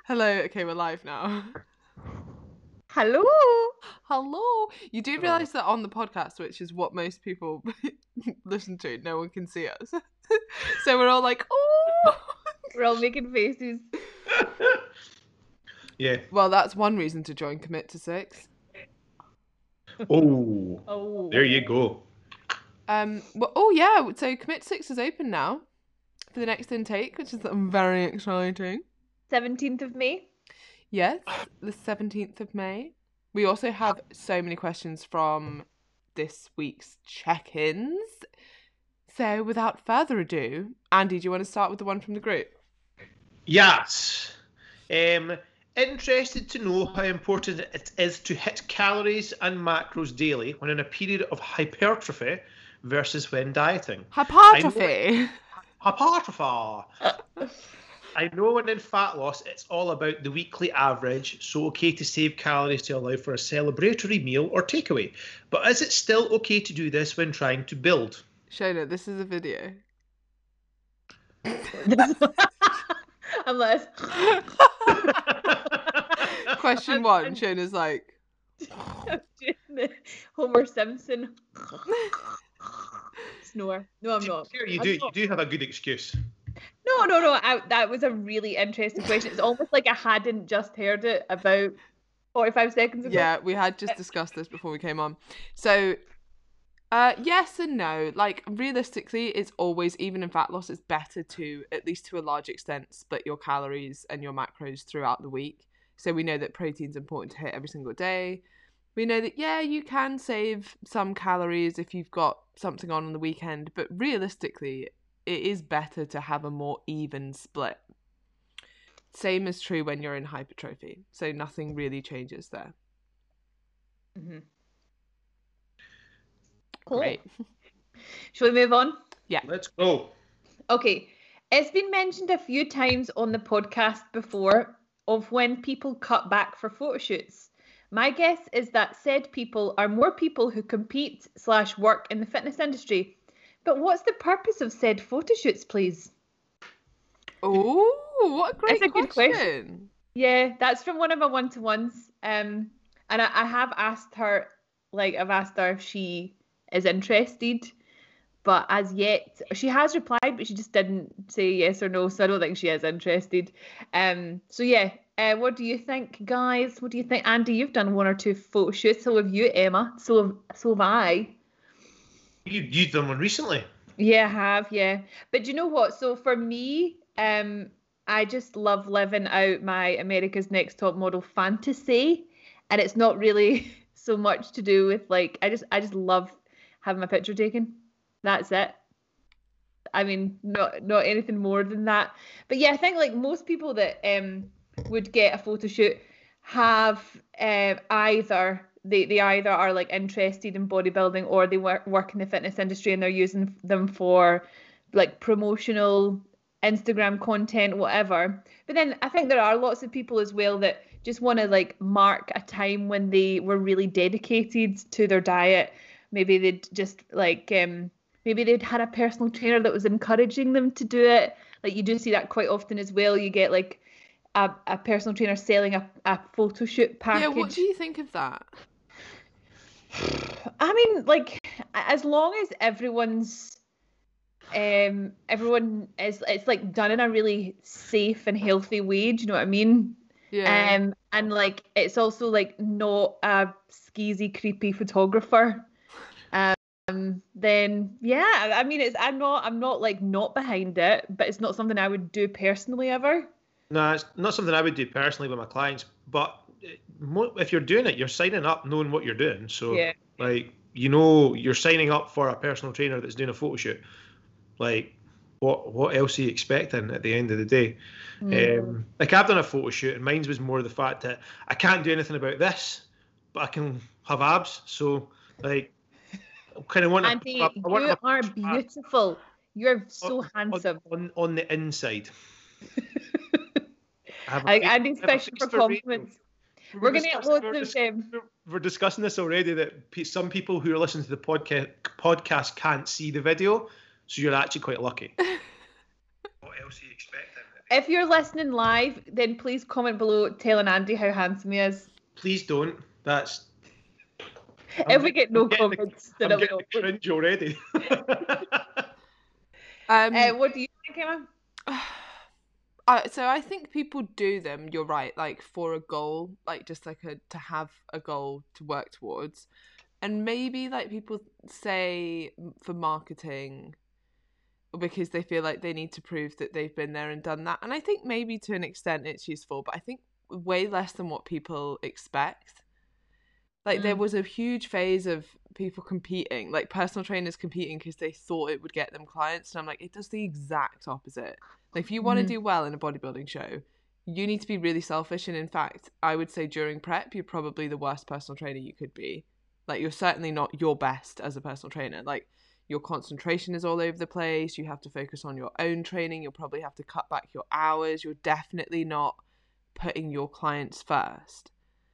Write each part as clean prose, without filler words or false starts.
Hello. Okay, we're live now. Hello. Hello. You do realise that on the podcast, which is what most people listen to, no one can see us. So we're all like, oh. We're all making faces. Yeah. Well, that's one reason to join Commit to Six. Oh, Oh. there you go. Well, oh yeah. So Commit to Six is open now for the next intake, which is very exciting. 17th of May. Yes, the 17th of May. We also have so many questions from this week's check-ins. So without further ado, Andy, do you want to start with the one from the group? Yes. Interested to know how important it is to hit calories and macros daily when in a period of hypertrophy versus when dieting. Hypertrophy. Hypertrophy. I know when in fat loss, it's all about the weekly average, so okay to save calories to allow for a celebratory meal or takeaway. But is it still okay to do this when trying to build? Shona, this is a video. I'm like, Question one, Shona's like, I'm doing the Homer Simpson snore. No, I'm not. Here you I'm do. not. You do have a good excuse. No. That was a really interesting question. It's almost like I hadn't just heard it about 45 seconds ago. yeah, we had just discussed this before we came on. So, yes and no. Like, realistically, it's always, even in fat loss, it's better to, at least to a large extent, split your calories and your macros throughout the week. So we know that protein's important to hit every single day. We know that, yeah, you can save some calories if you've got something on the weekend, but realistically, it is better to have a more even split. Same is true when you're in hypertrophy. So nothing really changes there. Mm-hmm. Cool. Great. Shall we move on? Yeah. Let's go. Okay. It's been mentioned a few times on the podcast before of when people cut back for photo shoots. My guess is that said people are more people who compete/work in the fitness industry. But what's the purpose of said photo shoots, please? Oh, what a great That's a good question. Yeah, that's from one of my one-to-ones. And I have asked her, I've asked her if she is interested. But as yet, she has replied, but she just didn't say yes or no. So I don't think she is interested. So yeah, what do you think, guys? What do you think, Andy? You've done one or two photo shoots. So have you, Emma. So have I. You've done one recently. Yeah, I have. Yeah, but do you know what? So for me, I just love living out my America's Next Top Model fantasy, and it's not really so much to do with I just love having my picture taken. That's it. I mean, not anything more than that. But yeah, I think most people that would get a photo shoot have either they either are interested in bodybuilding or they work in the fitness industry and they're using them for promotional Instagram content, whatever. But then I think there are lots of people as well that just want to mark a time when they were really dedicated to their diet. Maybe they'd just maybe they'd had a personal trainer that was encouraging them to do it. You do see that quite often as well. You get a personal trainer selling a photo shoot package. Yeah, what do you think of that? I mean, as long as everyone is, it's done in a really safe and healthy way. Do you know what I mean? Yeah. And it's also not a skeezy, creepy photographer. Then yeah, I mean, I'm not not behind it, but it's not something I would do personally ever. No, it's not something I would do personally with my clients. But if you're doing it, you're signing up knowing what you're doing. So Yeah. you're signing up for a personal trainer that's doing a photo shoot. What else are you expecting at the end of the day? I've done a photo shoot, and mine was more the fact that I can't do anything about this, but I can have abs. So kind of want Andy, you are beautiful. You're so handsome. On the inside. Andy's fishing for compliments. We're going to get loads of them. We're discussing this already, that some people who are listening to the podcast can't see the video, so you're actually quite lucky. What else are you expecting at If you're listening live, then please comment below telling Andy how handsome he is. Please don't. That's. If we get no I'm getting comments, I'm then getting the cringe already. what do you think, Emma? So I think people do them, you're right, like for a goal, like just like to have a goal to work towards. And maybe like people say for marketing because they feel like they need to prove that they've been there and done that. And I think maybe to an extent it's useful, but I think way less than what people expect. Like there was a huge phase of people competing, like personal trainers competing because they thought it would get them clients. And I'm like, it does the exact opposite. Like if you want to do well in a bodybuilding show, you need to be really selfish. And in fact, I would say during prep, you're probably the worst personal trainer you could be. Like you're certainly not your best as a personal trainer. Like your concentration is all over the place. You have to focus on your own training. You'll probably have to cut back your hours. You're definitely not putting your clients first.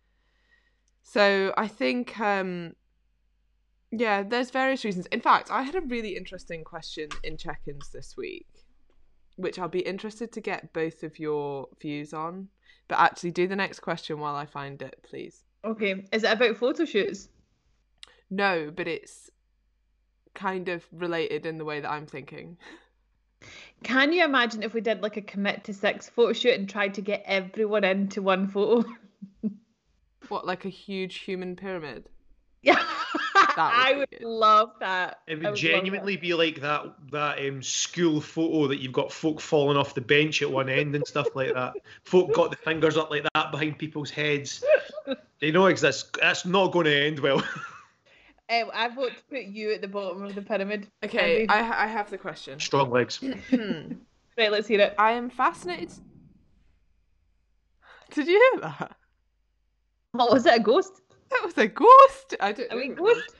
So I think, there's various reasons. In fact, I had a really interesting question in check-ins this week, which I'll be interested to get both of your views on. But actually, do the next question while I find it, please. Okay. Is it about photo shoots? No, but it's kind of related in the way that I'm thinking. Can you imagine if we did like a commit to 6 photo shoot and tried to get everyone into one photo? What, like a huge human pyramid? Yeah, I would love that. It would genuinely be like that school photo that you've got folk falling off the bench at one end and stuff like that. Folk got the fingers up like that behind people's heads. They know that's not going to end well. I vote to put you at the bottom of the pyramid. Okay, I have the question. Strong legs. Right, let's hear it. I am fascinated. Did you hear that? What was it? A ghost? That was a ghost. Ghost.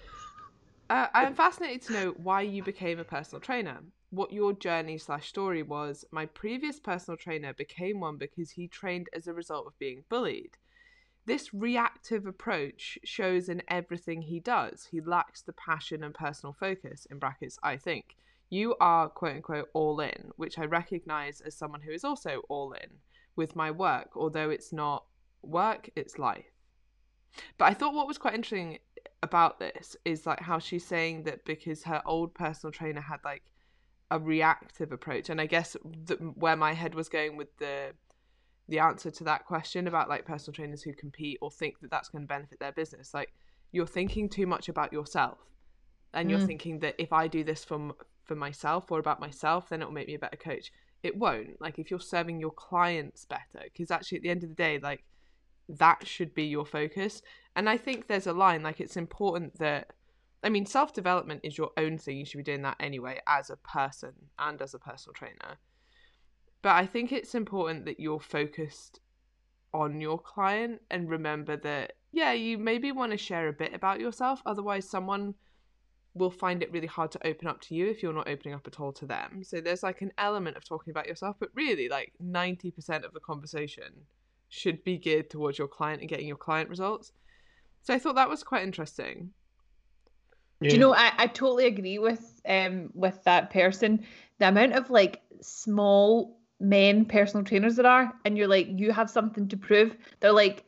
I am fascinated to know why you became a personal trainer. What your journey/story was. My previous personal trainer became one because he trained as a result of being bullied. This reactive approach shows in everything he does. He lacks the passion and personal focus, in brackets, I think. You are, quote unquote, all in, which I recognize as someone who is also all in with my work, although it's not work, it's life. But I thought what was quite interesting about this is like how she's saying that because her old personal trainer had like a reactive approach, and I guess where my head was going with the answer to that question about like personal trainers who compete or think that that's going to benefit their business, like you're thinking too much about yourself, and you're thinking that if I do this for myself or about myself, then it will make me a better coach. It won't. Like if you're serving your clients better, because actually at the end of the day, like that should be your focus. And I think there's a line, like it's important that, I mean, self-development is your own thing. You should be doing that anyway as a person and as a personal trainer. But I think it's important that you're focused on your client and remember that, yeah, you maybe want to share a bit about yourself. Otherwise, someone will find it really hard to open up to you if you're not opening up at all to them. So there's like an element of talking about yourself, but really like 90% of the conversation should be geared towards your client and getting your client results. So I thought that was quite interesting. Yeah. Do you know, I totally agree with that person. The amount of like small men personal trainers there are, and you're like, you have something to prove. They're like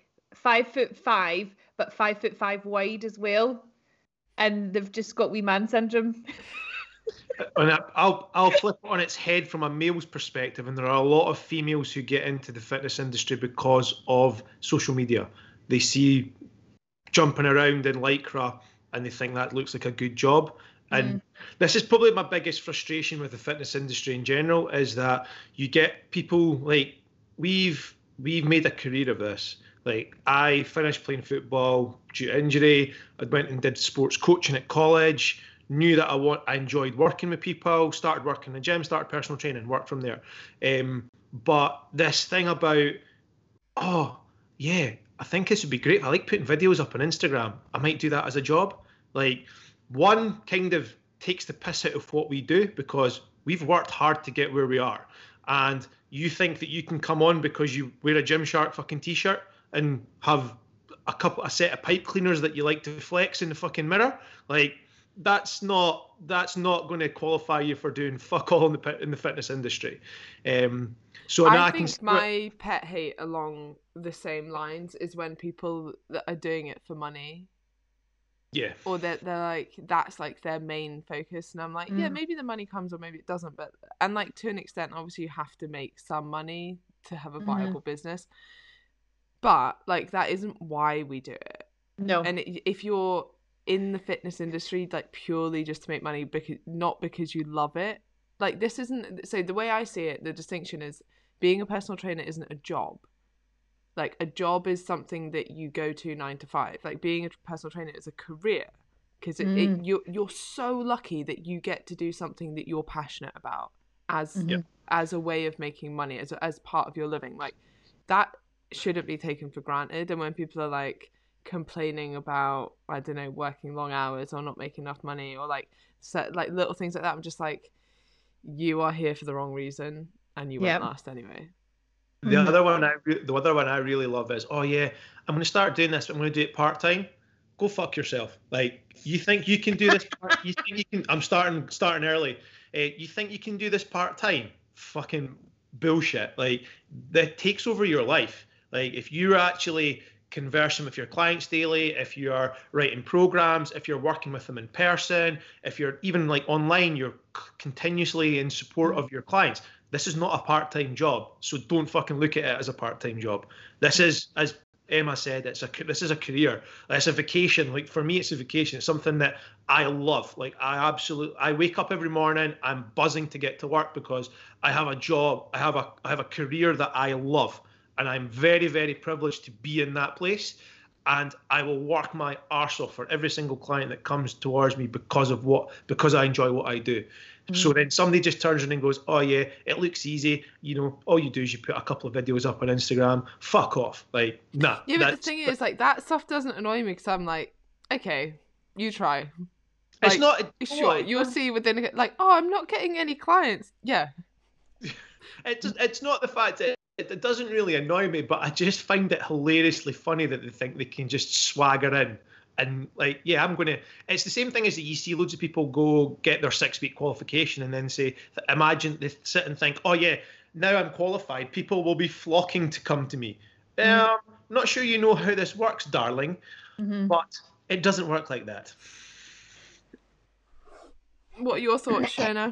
5'5", but 5'5" wide as well, and they've just got wee man syndrome. And I'll flip it on its head from a male's perspective, and there are a lot of females who get into the fitness industry because of social media. They see jumping around in Lycra and they think that looks like a good job. And this is probably my biggest frustration with the fitness industry in general, is that you get people like, we've made a career of this. Like, I finished playing football due to injury. I went and did sports coaching at college, knew that I enjoyed working with people, started working in the gym, started personal training, worked from there. But this thing about, oh, yeah, I think this would be great. I like putting videos up on Instagram. I might do that as a job. Like, one kind of takes the piss out of what we do because we've worked hard to get where we are. And you think that you can come on because you wear a Gymshark fucking t-shirt and have a set of pipe cleaners that you like to flex in the fucking mirror. Like, that's not going to qualify you for doing fuck all in the fitness industry. So now I think my pet hate along the same lines is when people that are doing it for money. Yeah. Or they're like, that's like their main focus, and I'm like, yeah, maybe the money comes or maybe it doesn't, but and like to an extent, obviously you have to make some money to have a viable business, but like that isn't why we do it. No. And if you're in the fitness industry like purely just to make money, because not because you love it, like this isn't. So the way I see it, the distinction is being a personal trainer isn't a job. Like a job is something that you go to 9 to 5. Like being a personal trainer is a career, because you're so lucky that you get to do something that you're passionate about as a way of making money, as part of your living. Like that shouldn't be taken for granted. And when people are like complaining about, I don't know, working long hours or not making enough money or like little things like that, I'm just like, you are here for the wrong reason and you won't last anyway. The other one I really love is, oh yeah, I'm going to start doing this, but I'm going to do it part-time. Go fuck yourself. Like, you think you can do this? You think you can? I'm starting early. You think you can do this part-time? Fucking bullshit. Like, that takes over your life. Like, if you're actually conversing with your clients daily, if you're writing programs, if you're working with them in person, if you're even like online, you're continuously in support of your clients. This is not a part-time job, so don't fucking look at it as a part-time job. This is, as Emma said, this is a career. It's a vacation. Like for me, it's a vacation. It's something that I love. Like I wake up every morning, I'm buzzing to get to work because I have a job. I have a career that I love, and I'm very, very privileged to be in that place. And I will work my arse off for every single client that comes towards me because I enjoy what I do. So then somebody just turns around and goes, oh yeah, it looks easy. You know, all you do is you put a couple of videos up on Instagram. Fuck off. Like, nah. Yeah, but the thing is, like, that stuff doesn't annoy me because I'm like, okay, you try. Like, it's not. Sure, you'll see within, like, oh, I'm not getting any clients. Yeah. It's not the fact that it doesn't really annoy me, but I just find it hilariously funny that they think they can just swagger in. And like, yeah, it's the same thing as that you see loads of people go get their 6-week qualification and then say, imagine they sit and think, oh yeah, now I'm qualified, people will be flocking to come to me. Not sure you know how this works, darling, but it doesn't work like that. What are your thoughts, Shona?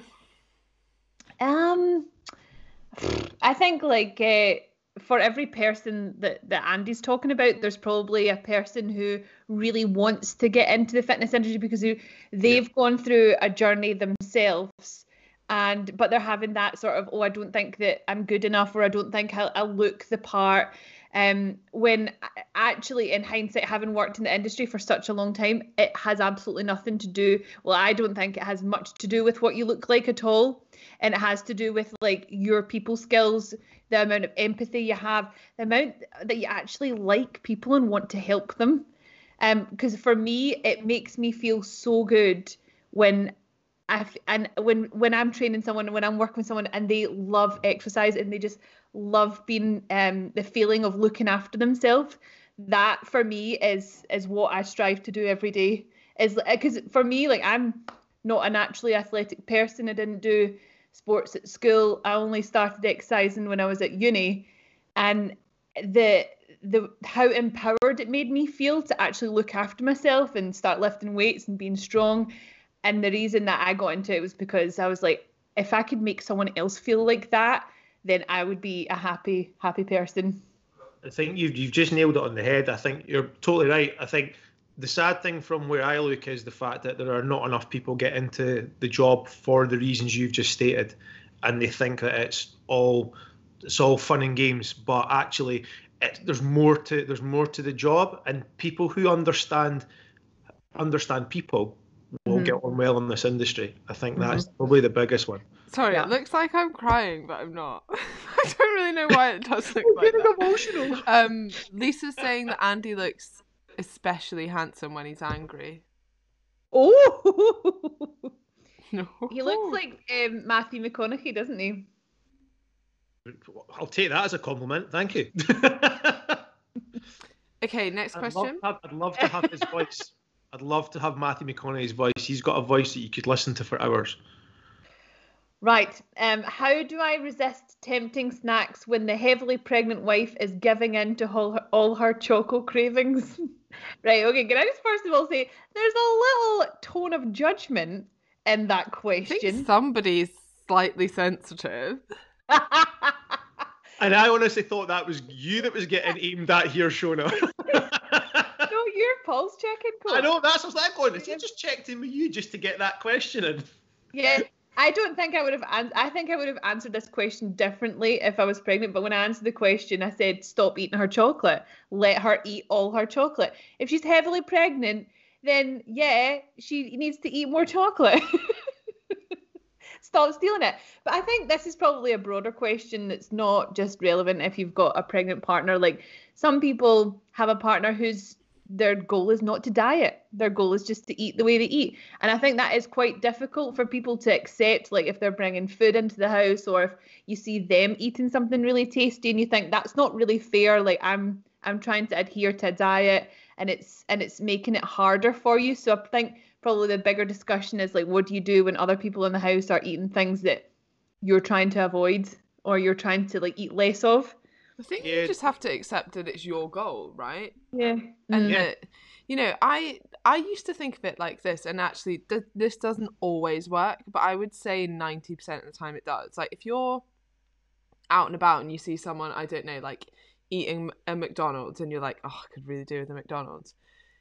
I think like for every person that Andy's talking about, there's probably a person who really wants to get into the fitness industry because they've gone through a journey themselves, but they're having that sort of, oh, I don't think that I'm good enough, or I don't think I'll look the part. When actually, in hindsight, having worked in the industry for such a long time, it has absolutely nothing to do. Well, I don't think it has much to do with what you look like at all. And it has to do with like your people skills, the amount of empathy you have, the amount that you actually like people and want to help them. Because for me, it makes me feel so good when when I'm training someone, when I'm working with someone and they love exercise and they just love being the feeling of looking after themselves. That for me is what I strive to do every day. Is because for me, like, I'm not a naturally athletic person. I didn't do sports at school. I only started exercising when I was at uni, and the how empowered it made me feel to actually look after myself and start lifting weights and being strong. And the reason that I got into it was because I was like, if I could make someone else feel like that, then I would be a happy person. I think you've just nailed it on the head. I think you're totally right. I think the sad thing from where I look is the fact that there are not enough people get into the job for the reasons you've just stated, and they think that it's all fun and games, but actually there's more to the job, and people who understand people will get on well in this industry. I think that's probably the biggest one. Sorry, It looks like I'm crying, but I'm not. I don't really know why it does look like that. Emotional. Lisa's saying that Andy looks especially handsome when he's angry. Oh, no. He looks like Matthew McConaughey, doesn't he? I'll take that as a compliment. Thank you. Okay, next question. I'd love to have his voice. I'd love to have Matthew McConaughey's voice. He's got a voice that you could listen to for hours. Right. How do I resist tempting snacks when the heavily pregnant wife is giving in to all her choco cravings? Right. Okay. Can I just first of all say there's a little tone of judgment in that I question? think somebody's slightly sensitive. And I honestly thought that was you that was getting aimed at here, Shona. No, you're pulse checking. Coach. I know, that's what's that going. He just checked in with you just to get that question in. Yeah. I don't think I would have. I think I would have answered this question differently if I was pregnant. But when I answered the question, I said, "Stop eating her chocolate. Let her eat all her chocolate. If she's heavily pregnant, then yeah, she needs to eat more chocolate. Stop stealing it." But I think this is probably a broader question that's not just relevant if you've got a pregnant partner. Like some people have a partner whose their goal is not to diet. Their goal is just to eat the way they eat. And I think that is quite difficult for people to accept, like if they're bringing food into the house or if you see them eating something really tasty and you think that's not really fair. Like I'm trying to adhere to a diet and it's making it harder for you. So I think probably the bigger discussion is like, what do you do when other people in the house are eating things that you're trying to avoid or you're trying to like eat less of? I think you just have to accept that it's your goal, right? Yeah. And that, you know, I used to think of it like this, and actually this doesn't always work, but I would say 90% of the time it does. Like if you're out and about and you see someone, I don't know, like eating a McDonald's and you're like, oh, I could really do with a McDonald's.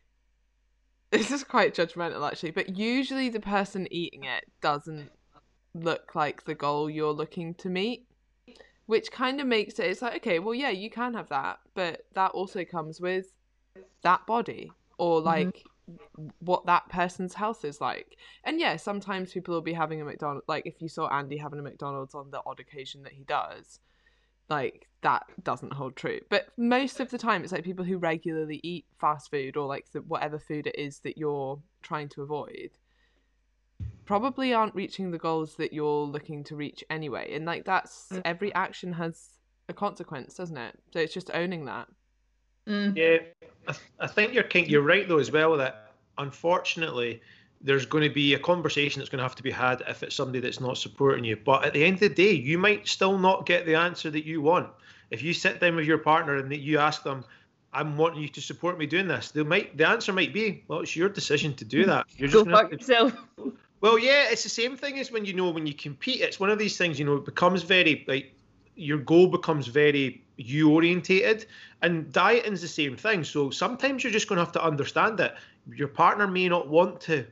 This is quite judgmental actually, but usually the person eating it doesn't look like the goal you're looking to meet. Which kind of makes it's like, okay, well, yeah, you can have that, but that also comes with that body or like what that person's health is like. And yeah, sometimes people will be having a McDonald's, like if you saw Andy having a McDonald's on the odd occasion that he does, like that doesn't hold true. But most of the time it's like people who regularly eat fast food or like whatever food it is that you're trying to avoid probably aren't reaching the goals that you're looking to reach anyway. And like that's every action has a consequence, doesn't it? So it's just owning that. Yeah, I think you're right though as well that unfortunately there's going to be a conversation that's going to have to be had if it's somebody that's not supporting you. But at the end of the day, you might still not get the answer that you want. If you sit down with your partner and you ask them, I'm wanting you to support me doing this, the answer might be, well, it's your decision to do that. You're just Go fuck yourself. Well, yeah, it's the same thing as when you compete. It's one of these things, it becomes very, like, your goal becomes very you-orientated, and dieting's the same thing. So sometimes you're just going to have to understand that your partner may not want to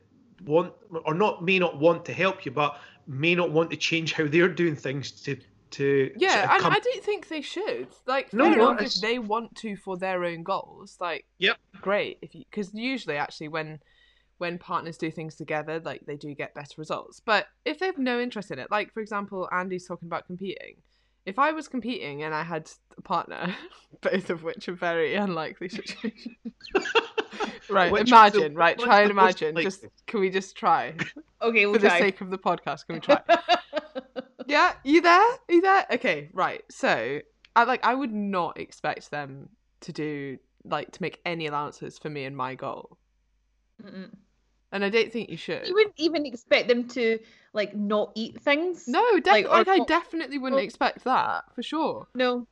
help you, but may not want to change how they're doing things to yeah, and I don't think they should. Like, no, if they want to for their own goals, like, yep, great. Because usually, actually, when partners do things together, like they do get better results. But if they have no interest in it, like for example, Andy's talking about competing. If I was competing and I had a partner, both of which are very unlikely situations. Right, imagine, right? Try and imagine. Can we just try? Okay, we'll for try. the sake of the podcast, can we try? Yeah, you there? Are you there? Okay, right. So I would not expect them to make any allowances for me and my goal. Mm-mm. And I don't think you should. You wouldn't even expect them to like not eat things. No, I definitely wouldn't expect that for sure. No.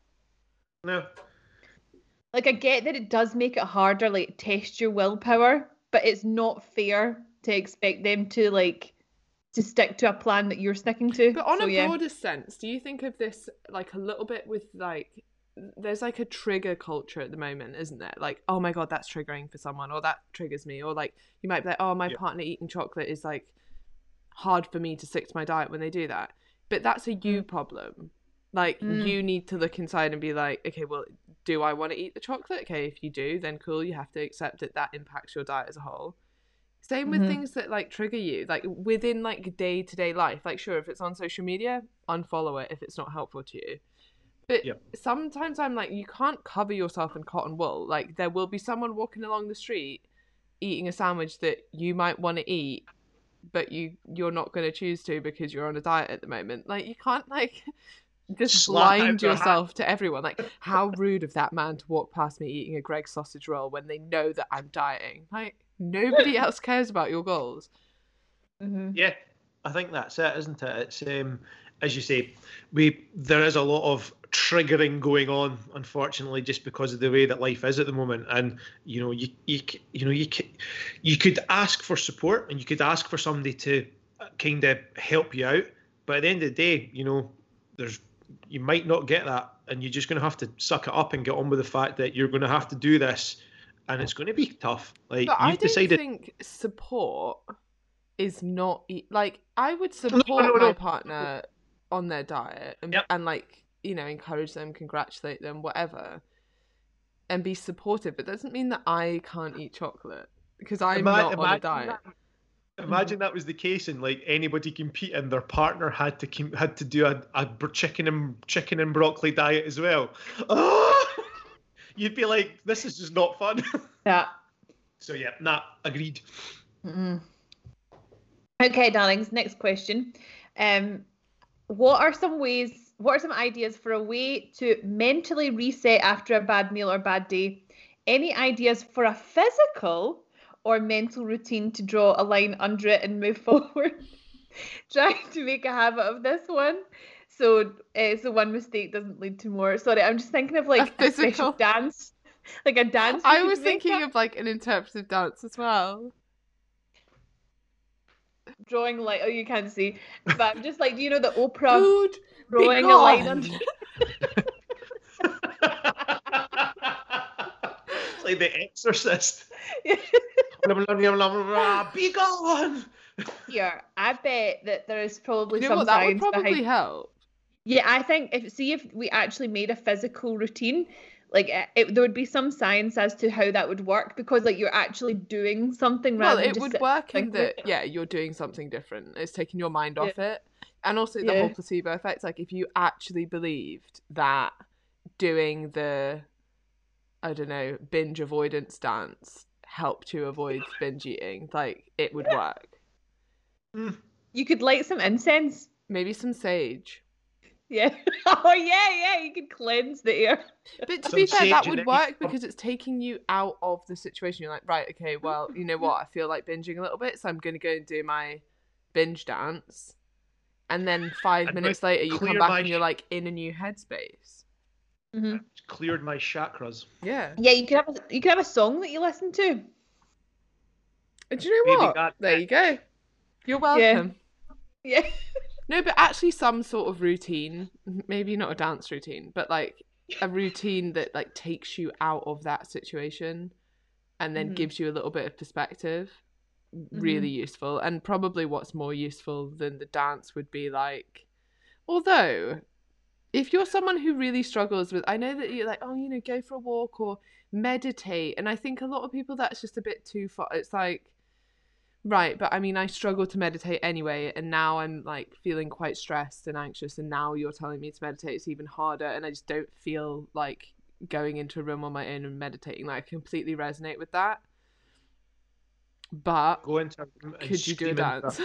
Like I get that it does make it harder, like test your willpower, but it's not fair to expect them to stick to a plan that you're sticking to. But on a broader sense, do you think of this like a little bit with like there's like a trigger culture at the moment, isn't there? Like, oh my god, that's triggering for someone, or that triggers me, or like you might be like, oh, my partner eating chocolate is like hard for me to stick to my diet when they do that. But that's a you problem. Like you need to look inside and be like, okay, well, do I want to eat the chocolate? Okay, if you do, then cool, you have to accept that impacts your diet as a whole. Same with things that like trigger you, like within like day-to-day life. Like sure, if it's on social media, unfollow it if it's not helpful to you. But sometimes I'm like, you can't cover yourself in cotton wool. Like there will be someone walking along the street eating a sandwich that you might want to eat, but you're not going to choose to because you're on a diet at the moment. Like you can't like just blind yourself to everyone. Like how rude of that man to walk past me eating a Greggs sausage roll when they know that I'm dieting. Like Nobody else cares about your goals. Mm-hmm. Yeah, I think that's it, isn't it? It's as you say, there is a lot of triggering going on, unfortunately, just because of the way that life is at the moment. And you could ask for support, and you could ask for somebody to kind of help you out, but at the end of the day, you might not get that, and you're just going to have to suck it up and get on with the fact that you're going to have to do this, and it's going to be tough. Like, But you've I don't decided. think support is not like I would support No. my partner on their diet and, Yep. and like encourage them, congratulate them, whatever, and be supportive. But it doesn't mean that I can't eat chocolate because I'm not on a diet. Imagine that was the case, and like anybody competing, their partner had to do a chicken and broccoli diet as well. Oh! You'd be like, this is just not fun. Yeah. So yeah, agreed. Mm-hmm. Okay, darlings. Next question. What are some ideas for a way to mentally reset after a bad meal or bad day? Any ideas for a physical or mental routine to draw a line under it and move forward? Trying to make a habit of this one, so one mistake doesn't lead to more. Sorry, I'm just thinking of like a special dance, like a dance. I was thinking of like an interpretive dance as well. Drawing like, oh, you can't see, but I'm just like, the Oprah Food, drawing a line under. It's like The Exorcist. Be gone. Here, I bet that there is probably you know some what, that science would probably behind. help. Yeah, I think if we actually made a physical routine, like there would be some science as to how that would work, because like you're actually doing something rather than it just would work in that you're doing something different. It's taking your mind off it, and also the whole placebo effect. Like if you actually believed that doing the, I don't know, binge avoidance dance helped you avoid binge eating, like it would work. You could light some incense, maybe some sage. Yeah. Oh yeah, you could cleanse the air. But to be fair, that would work because it's taking you out of the situation. You're like, right, okay, well, you know what? I feel like binging a little bit, so I'm going to go and do my binge dance. And then 5 minutes later, you come back and you're like in a new headspace. Mm-hmm. Cleared my chakras. Yeah. Yeah, you could have a song that you listen to. And do you know what? There you go. You're welcome. Yeah. No, but actually some sort of routine, maybe not a dance routine, but like a routine that like takes you out of that situation and then gives you a little bit of perspective. Really useful. And probably what's more useful than the dance would be like, although if you're someone who really struggles with, I know that you're like, oh, go for a walk or meditate. And I think a lot of people, that's just a bit too far. It's like, right, but I mean, I struggle to meditate anyway, and now I'm like feeling quite stressed and anxious, and now you're telling me to meditate, it's even harder, and I just don't feel like going into a room on my own and meditating. Like, I completely resonate with that. But go into a room and could you do a dance?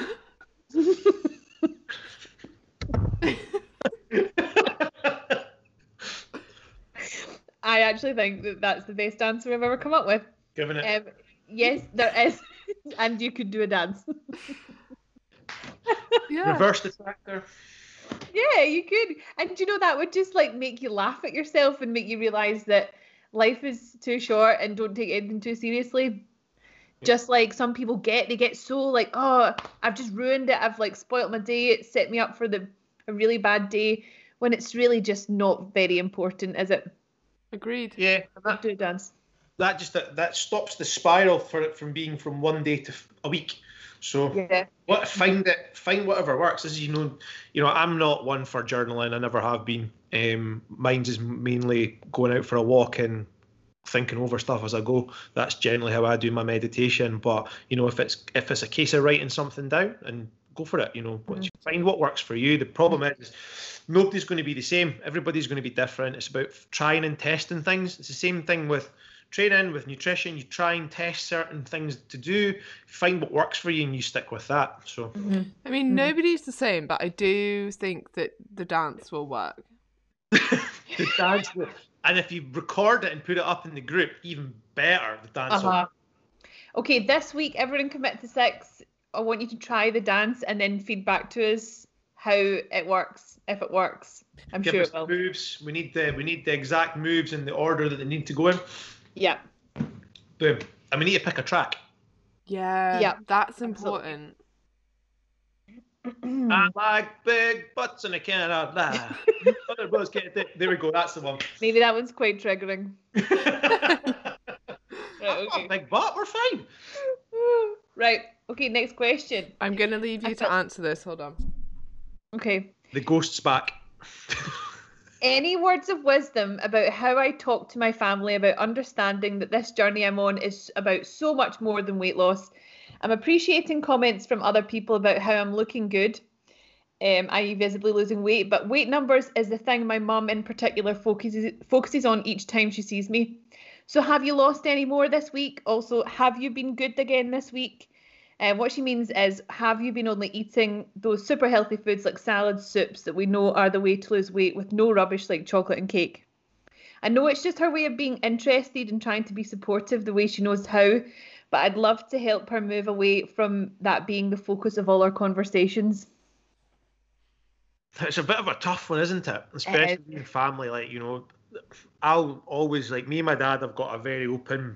I actually think that that's the best answer I've ever come up with. Given it. Yes, there is. And you could do a dance. Yeah. Reverse the factor. Yeah, you could. And that would just like make you laugh at yourself and make you realise that life is too short and don't take anything too seriously. Just like some people they get so like, oh, I've just ruined it. I've like spoilt my day. It set me up for a really bad day, when it's really just not very important, is it? Agreed. Yeah. Do a dance. That stops the spiral for it from being from one day to a week. So yeah. Find whatever works. As you know, I'm not one for journaling. I never have been. Mine's is mainly going out for a walk and thinking over stuff as I go. That's generally how I do my meditation. But if it's a case of writing something down, and go for it. Find what works for you. The problem is nobody's going to be the same. Everybody's going to be different. It's about trying and testing things. It's the same thing with training, with nutrition. You try and test certain things to do, find what works for you, and you stick with that. So I mean, nobody's the same, but I do think that the dance will work. The dance will, and if you record it and put it up in the group, even better. The dance will. Okay, this week, everyone commit to 6. I want you to try the dance and then feed back to us how it works, if it works. I'm Give sure us it will. the moves. We need the exact moves in the order that they need to go in. Yeah. Boom. And we need to pick a track. Yeah, Yeah, that's absolutely. important. I like big butts and I cannot lie. Other boys can't take- There we go. That's the one. Maybe that one's quite triggering. Right, I've got a okay. big butt. We're fine. Right, okay, next question. I'm going to leave you to answer this. Hold on. Okay. The ghost's back. Any words of wisdom about how I talk to my family about understanding that this journey I'm on is about so much more than weight loss? I'm appreciating comments from other people about how I'm looking good, i.e. visibly losing weight, but weight numbers is the thing my mum in particular focuses on each time she sees me. So have you lost any more this week? Also, have you been good again this week? What she means is, have you been only eating those super healthy foods like salads, soups that we know are the way to lose weight with no rubbish like chocolate and cake? I know it's just her way of being interested and trying to be supportive the way she knows how, but I'd love to help her move away from that being the focus of all our conversations. It's a bit of a tough one, isn't it? Especially in family. Like, you know, I'll always, like, me and my dad have got a very open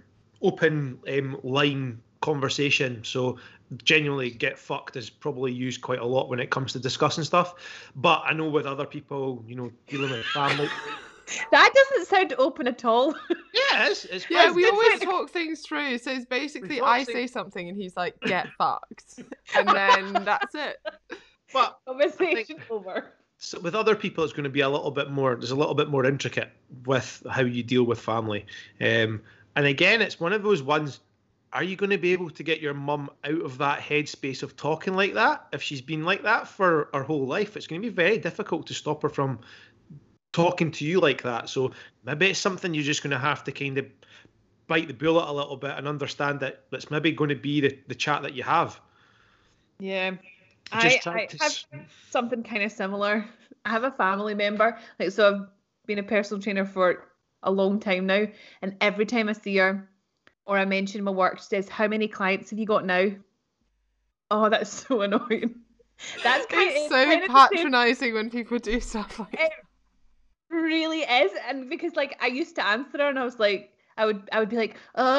line conversation. So genuinely get fucked is probably used quite a lot when it comes to discussing stuff. But I know with other people, you know, dealing with family. That doesn't sound open at all. Yeah, it's Yeah, fine. we always talk things through. So it's basically I say something and he's like, get fucked. And then that's it. But Conversation over. so with other people, it's going to be a little bit more. There's a little bit more intricate with how you deal with family. And again, it's one of those ones. Are you going to be able to get your mum out of that headspace of talking like that? If she's been like that for her whole life, it's going to be very difficult to stop her from talking to you like that. So maybe it's something you're just going to have to kind of bite the bullet a little bit and understand that that's maybe going to be the chat that you have. Yeah. Just I have something kind of similar. I have a family member, like, so I've been a personal trainer for a long time now, and every time I see her or I mention my work, she says, "How many clients have you got now?" Oh, that's so annoying. That's It's so patronizing when people do stuff like that. It really is, and because like I used to answer her, and I was like, I would be like,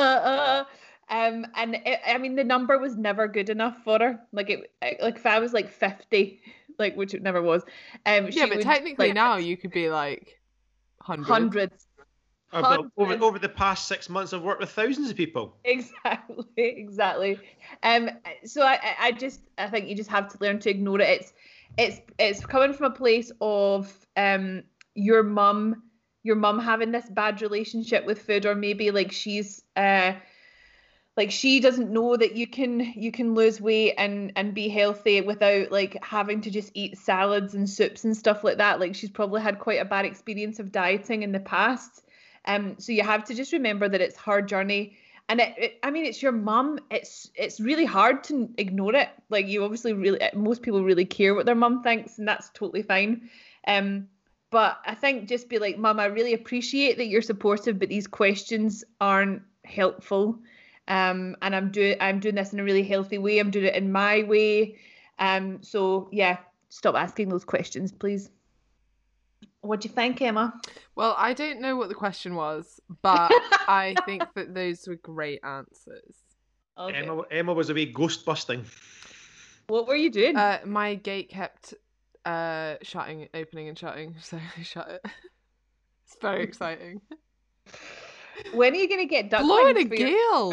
and I mean the number was never good enough for her. Like if I was like 50, like which it never was. Yeah, but technically now you could be like hundreds. Over the past 6 months, I've worked with thousands of people. Exactly. So I think you just have to learn to ignore it. It's coming from a place of your mum having this bad relationship with food, or maybe like she's like she doesn't know that you can lose weight and be healthy without like having to just eat salads and soups and stuff like that. Like she's probably had quite a bad experience of dieting in the past. So you have to just remember that it's her journey, and I mean, it's your mum. It's really hard to ignore it. Like you obviously most people really care what their mum thinks, and that's totally fine. But I think just be like, "Mum, I really appreciate that you're supportive, but these questions aren't helpful. And I'm doing this in a really healthy way. I'm doing it in my way. So yeah, stop asking those questions, please." What do you think, Emma? Well, I don't know what the question was, but I think that those were great answers. Okay. Emma was away ghost busting. What were you doing? My gate kept opening and shutting, so I shut it. It's very exciting. When are you going to get ducklings? Blowing a gale.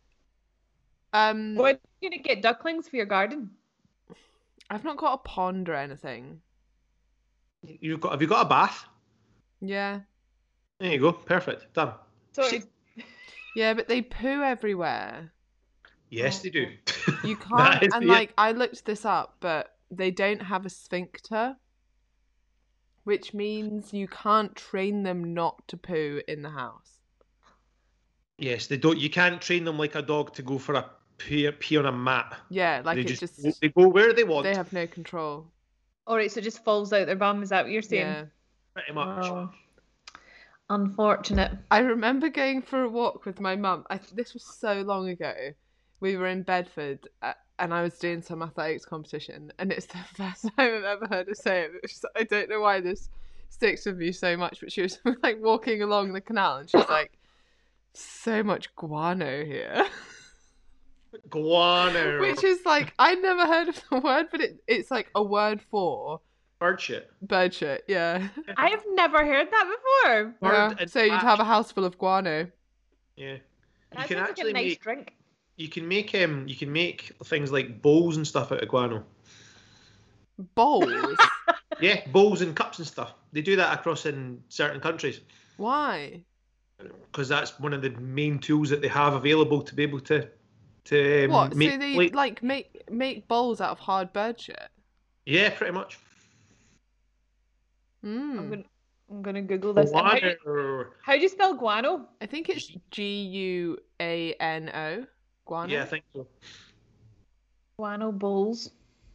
When are you going to get ducklings for your garden? I've not got a pond or anything. Have you got a bath? Yeah. There you go. Perfect. Done. Sorry. Yeah, but they poo everywhere. Yes, they do. You can't. And like, I looked this up, but they don't have a sphincter, which means you can't train them not to poo in the house. Yes, they don't. You can't train them like a dog to go for a pee on a mat. Yeah, like they go where they want. They have no control. All right, so it just falls out their bum. Is that what you're saying? Yeah. Pretty much. Oh, unfortunate. I remember going for a walk with my mum. This was so long ago, we were in Bedford and I was doing some athletics competition, and it's the first time I've ever heard her say it. I don't know why this sticks with me so much, but she was like walking along the canal and she's like, so much guano here. Guano. Which is like, I never heard of the word, but it's like a word for bird shit. Bird shit, yeah. I have never heard that before. Yeah. So you'd have a house full of guano. Yeah. That sounds like a nice drink. You can make things like bowls and stuff out of guano. Bowls? Yeah, bowls and cups and stuff. They do that across in certain countries. Why? Because that's one of the main tools that they have available to be able to what? make. So they like make bowls out of hard bird shit? Yeah, pretty much. Mm. I'm gonna Google this. How do you spell guano? I think it's Guano. Guano. Yeah, I think so. Guano bowls.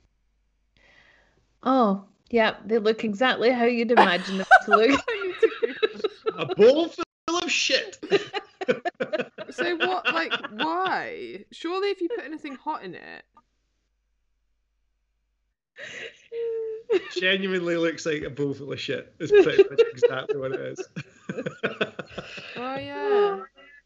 Oh, yeah, they look exactly how you'd imagine them to look. A bowl full of shit. So what? Like, why? Surely, if you put anything hot in it. Genuinely looks like a bowl full of shit. It's pretty much exactly what it is. Oh yeah.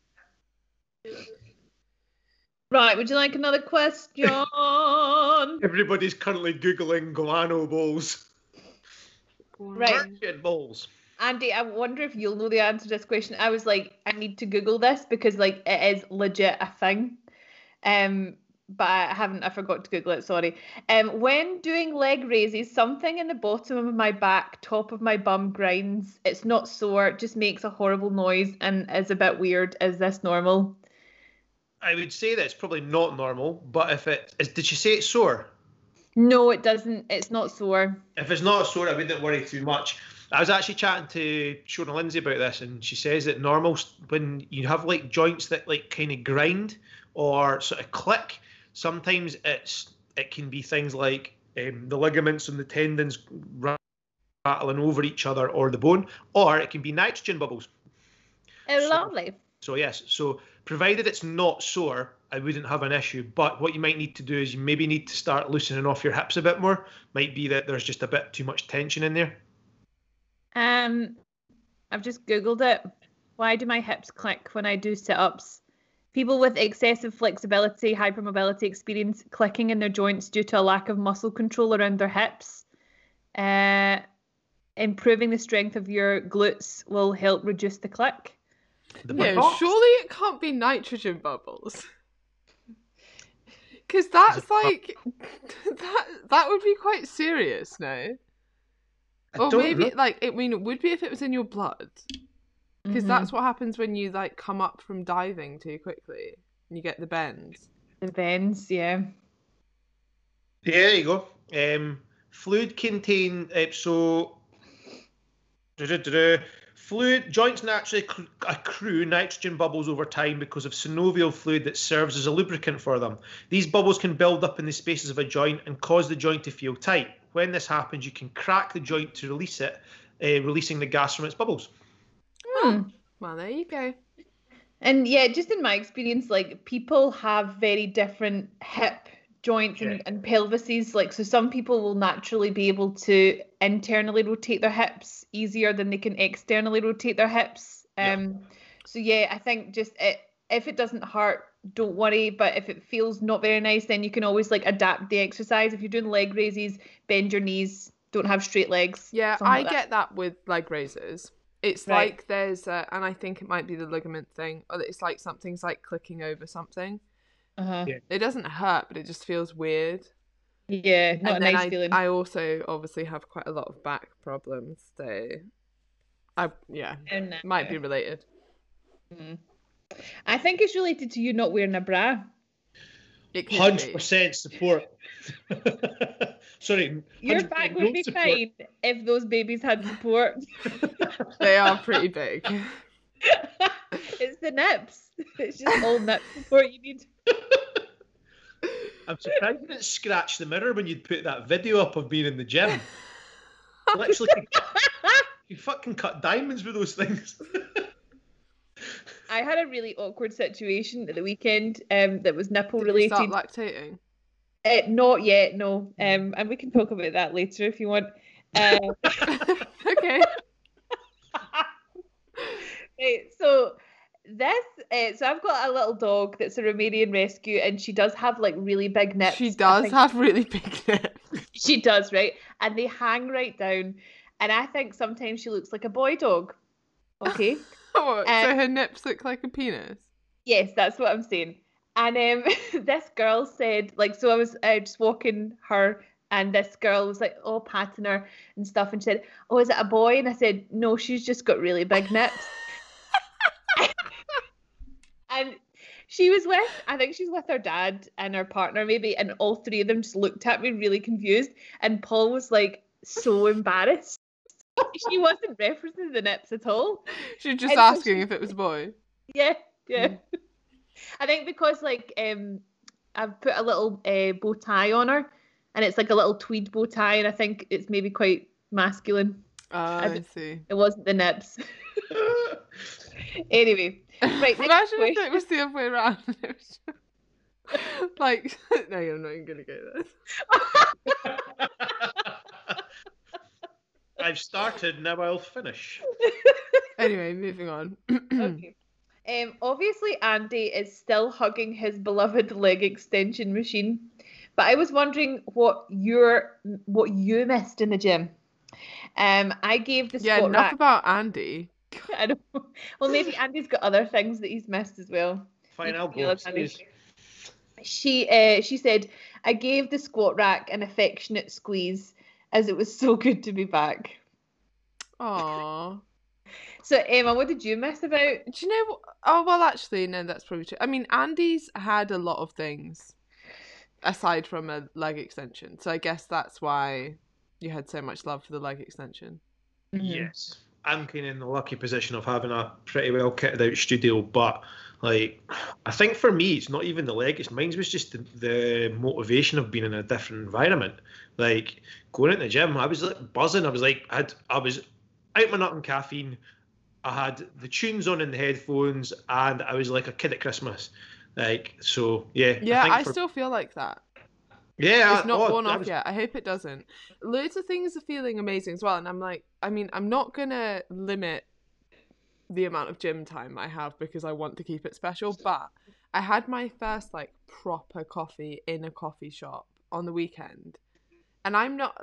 Right, would you like another question? Everybody's currently Googling guano bowls. Right. Shit bowls. Andy, I wonder if you'll know the answer to this question. I was like, I need to Google this because like it is legit a thing. But I forgot to Google it, sorry. When doing leg raises, something in the bottom of my back, top of my bum grinds. It's not sore, it just makes a horrible noise and is a bit weird. Is this normal? I would say that it's probably not normal, but if it is, did she say it's sore? No, it doesn't. It's not sore. If it's not sore, I wouldn't worry too much. I was actually chatting to Shona Lindsay about this, and she says that normal, when you have like joints that like kind of grind or sort of click, sometimes it can be things like the ligaments and the tendons rattling over each other or the bone, or it can be nitrogen bubbles. Oh, lovely. So yes, so provided it's not sore, I wouldn't have an issue. But what you might need to do is you maybe need to start loosening off your hips a bit more. Might be that there's just a bit too much tension in there. I've just Googled it. Why do my hips click when I do sit-ups? People with excessive flexibility, hypermobility experience clicking in their joints due to a lack of muscle control around their hips. Improving the strength of your glutes will help reduce the click. Yeah, surely it can't be nitrogen bubbles. Because that's like that would be quite serious, no? Or maybe like it would be if it was in your blood. Because that's what happens when you like come up from diving too quickly and you get the bends. The bends, yeah. Yeah, there you go. Fluid contain fluid joints naturally accrue nitrogen bubbles over time because of synovial fluid that serves as a lubricant for them. These bubbles can build up in the spaces of a joint and cause the joint to feel tight. When this happens, you can crack the joint to release it, releasing the gas from its bubbles. Well, there you go. And yeah, just in my experience, like people have very different hip joints and pelvises. Like, so some people will naturally be able to internally rotate their hips easier than they can externally rotate their hips. So yeah, I think just if it doesn't hurt, don't worry. But if it feels not very nice, then you can always like adapt the exercise. If you're doing leg raises, bend your knees. Don't have straight legs. Yeah, I get that with leg raises. It's right. Like there's, and I think it might be the ligament thing, or it's like something's like clicking over something. Yeah. It doesn't hurt, but it just feels weird. Yeah, not and a nice feeling. I also obviously have quite a lot of back problems, so might be related. I think it's related to you not wearing a bra. 100% support. Sorry, your back would be fine if those babies had support. They are pretty big. It's the nips. It's just all nip support you need. I'm surprised you didn't scratch the mirror when you'd put that video up of being in the gym. Literally, you fucking cut diamonds with those things. I had a really awkward situation at the weekend that was nipple Did you related. start lactating? Not yet, no. And we can talk about that later if you want. Okay. Right, so I've got a little dog that's a Romanian rescue, and she does have like really big nips. She does have really big nips. She does, right? And they hang right down. And I think sometimes she looks like a boy dog. Okay. So her nips look like a penis? Yes, that's what I'm saying. And this girl said, like, so I was just walking her, and this girl was like, oh, patting her and stuff, and she said, oh, is it a boy? And I said, no, she's just got really big nips. And I think she's with her dad and her partner maybe, and all three of them just looked at me really confused, and Paul was like so embarrassed. She wasn't referencing the nips at all. She was just asking if it was a boy. Yeah. I think because like I've put a little bow tie on her, and it's like a little tweed bow tie, and I think it's maybe quite masculine. I see. It wasn't the nips. Anyway, right. Imagine if it was the other way around. It was like, no, I'm not even gonna go there. I've started, now I'll finish. Anyway, moving on. Okay. Obviously, Andy is still hugging his beloved leg extension machine, but I was wondering what you missed in the gym. I gave the squat enough rack. about Andy. I don't know. Well, maybe Andy's got other things that he's missed as well. Fine, I'll go. She said, I gave the squat rack an affectionate squeeze as it was so good to be back. Aww. So, Emma, what did you miss about? Do you know what? Oh, well, actually, no, that's probably true. I mean, Andy's had a lot of things aside from a leg extension. So I guess that's why you had so much love for the leg extension. Yes. I'm kind of in the lucky position of having a pretty well kitted out studio, but like I think for me it's not even the leg, mine was just the motivation of being in a different environment. Like going into the gym, I was like buzzing. I was out my nut and caffeine. I had the tunes on in the headphones, and I was like a kid at Christmas. Like, so yeah. Yeah, I still feel like that. Yeah, it's not worn off yet. I hope it doesn't. Loads of things are feeling amazing as well, and I'm like, I mean, I'm not gonna limit the amount of gym time I have because I want to keep it special, but I had my first like proper coffee in a coffee shop on the weekend, and I'm not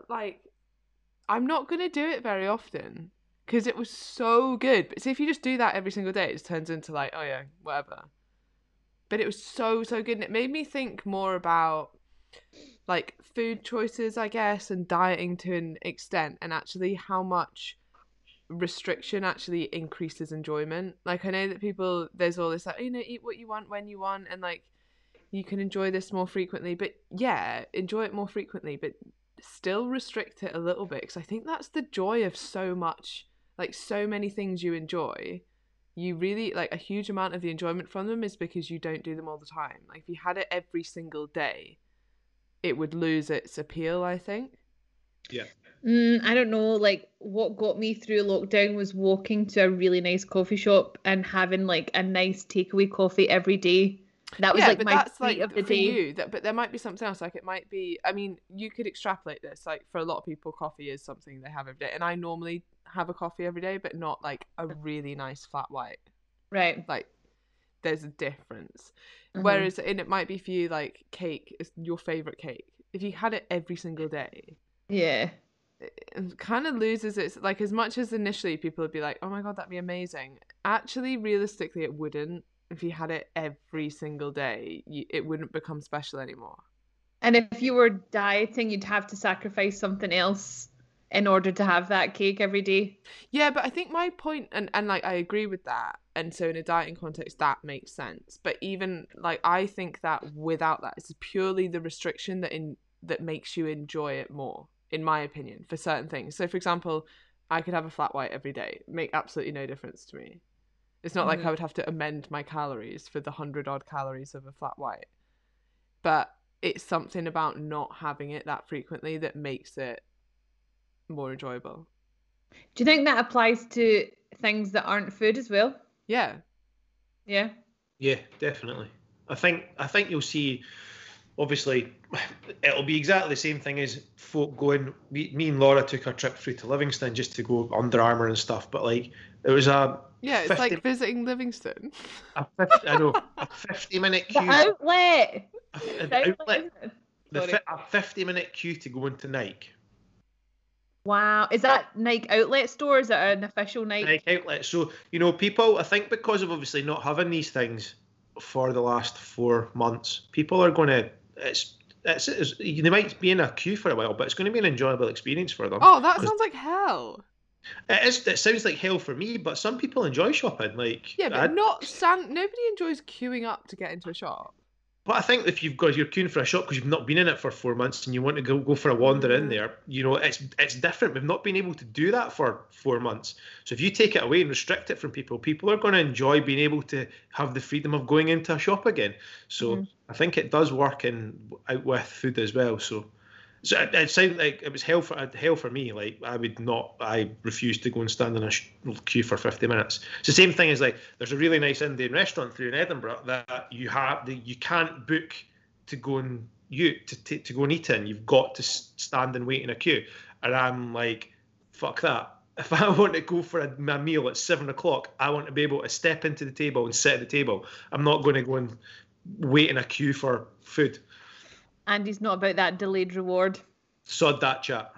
gonna do it very often because it was so good. But see, if you just do that every single day, it just turns into like, oh yeah, whatever. But it was so good, and it made me think more about like food choices, I guess, and dieting to an extent, and actually how much restriction actually increases enjoyment. Like, I know that there's all this like, eat what you want when you want, and like you can enjoy this more frequently, but yeah, enjoy it more frequently, but still restrict it a little bit, because I think that's the joy of so much, like so many things you enjoy. You really like a huge amount of the enjoyment from them is because you don't do them all the time. Like if you had it every single day, it would lose its appeal, I think. Yeah. I don't know. Like what got me through lockdown was walking to a really nice coffee shop and having like a nice takeaway coffee every day. That was like my treat of the day. You, but there might be something else. Like it might be. I mean, you could extrapolate this. Like for a lot of people, coffee is something they have every day, and I normally have a coffee every day, but not like a really nice flat white. Right. Like there's a difference. Whereas, and it might be for you, like cake is your favorite cake. If you had it every single day, yeah, it kind of loses its, like, as much as initially people would be like, oh my god, that'd be amazing. Actually, realistically, it wouldn't. If you had it every single day, it wouldn't become special anymore. And if you were dieting, you'd have to sacrifice something else in order to have that cake every day. Yeah, but I think my point, and like I agree with that, and so in a dieting context that makes sense, but even like I think that without that, it's purely the restriction that makes you enjoy it more, in my opinion, for certain things. So for example, I could have a flat white every day, make absolutely no difference to me. It's not like I would have to amend my calories for the 100 odd calories of a flat white, but it's something about not having it that frequently that makes it more enjoyable. Do you think that applies to things that aren't food as well? Yeah. Yeah. Yeah, definitely. I think you'll see. Obviously, it'll be exactly the same thing as folk going. Me and Laura took a trip through to Livingston just to go Under Armour and stuff. But like, it was Yeah, it's like visiting Livingston. I know, a 50-minute The queue. outlet. The outlet. Sorry. A 50-minute queue to go into Nike. Wow. Is that Nike outlet store? Or is it an official Nike? Nike outlet. So, you know, people, I think because of obviously not having these things for the last 4 months, people are going to, they might be in a queue for a while, but it's going to be an enjoyable experience for them. Oh, that sounds like hell. It sounds like hell for me, but some people enjoy shopping. Like, yeah, but nobody enjoys queuing up to get into a shop. But I think if you're queuing for a shop because you've not been in it for 4 months and you want to go for a wander in there, you know, it's different. We've not been able to do that for 4 months. So if you take it away and restrict it from people are going to enjoy being able to have the freedom of going into a shop again. So I think it does work out with food as well. So it sounded like it was hell for me. Like I refused to go and stand in a queue for 50 minutes. It's the same thing as like there's a really nice Indian restaurant through in Edinburgh that you can't book to go and to go and eat in. You've got to stand and wait in a queue. And I'm like, fuck that. If I want to go for my meal at 7:00, I want to be able to step into the table and sit at the table. I'm not going to go and wait in a queue for food. Andy's not about that delayed reward. Sod that chat.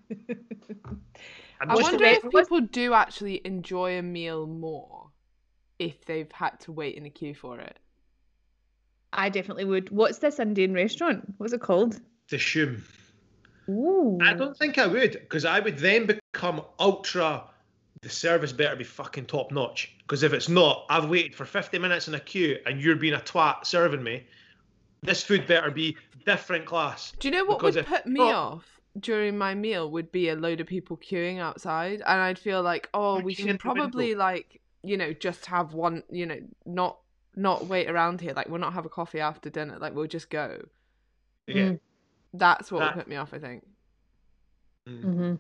I wonder if people do actually enjoy a meal more if they've had to wait in a queue for it. I definitely would. What's this Indian restaurant? What's it called? The Shum. Ooh. I don't think I would, because I would then become ultra. The service better be fucking top notch. Because if it's not, I've waited for 50 minutes in a queue and you're being a twat serving me. This food better be different class. Do you know what would put me off during my meal would be a load of people queuing outside, and I'd feel like, we should probably like, you know, just have one, you know, not wait around here. Like we'll not have a coffee after dinner. Like we'll just go. Yeah. That's what would put me off, I think. Mm-hmm.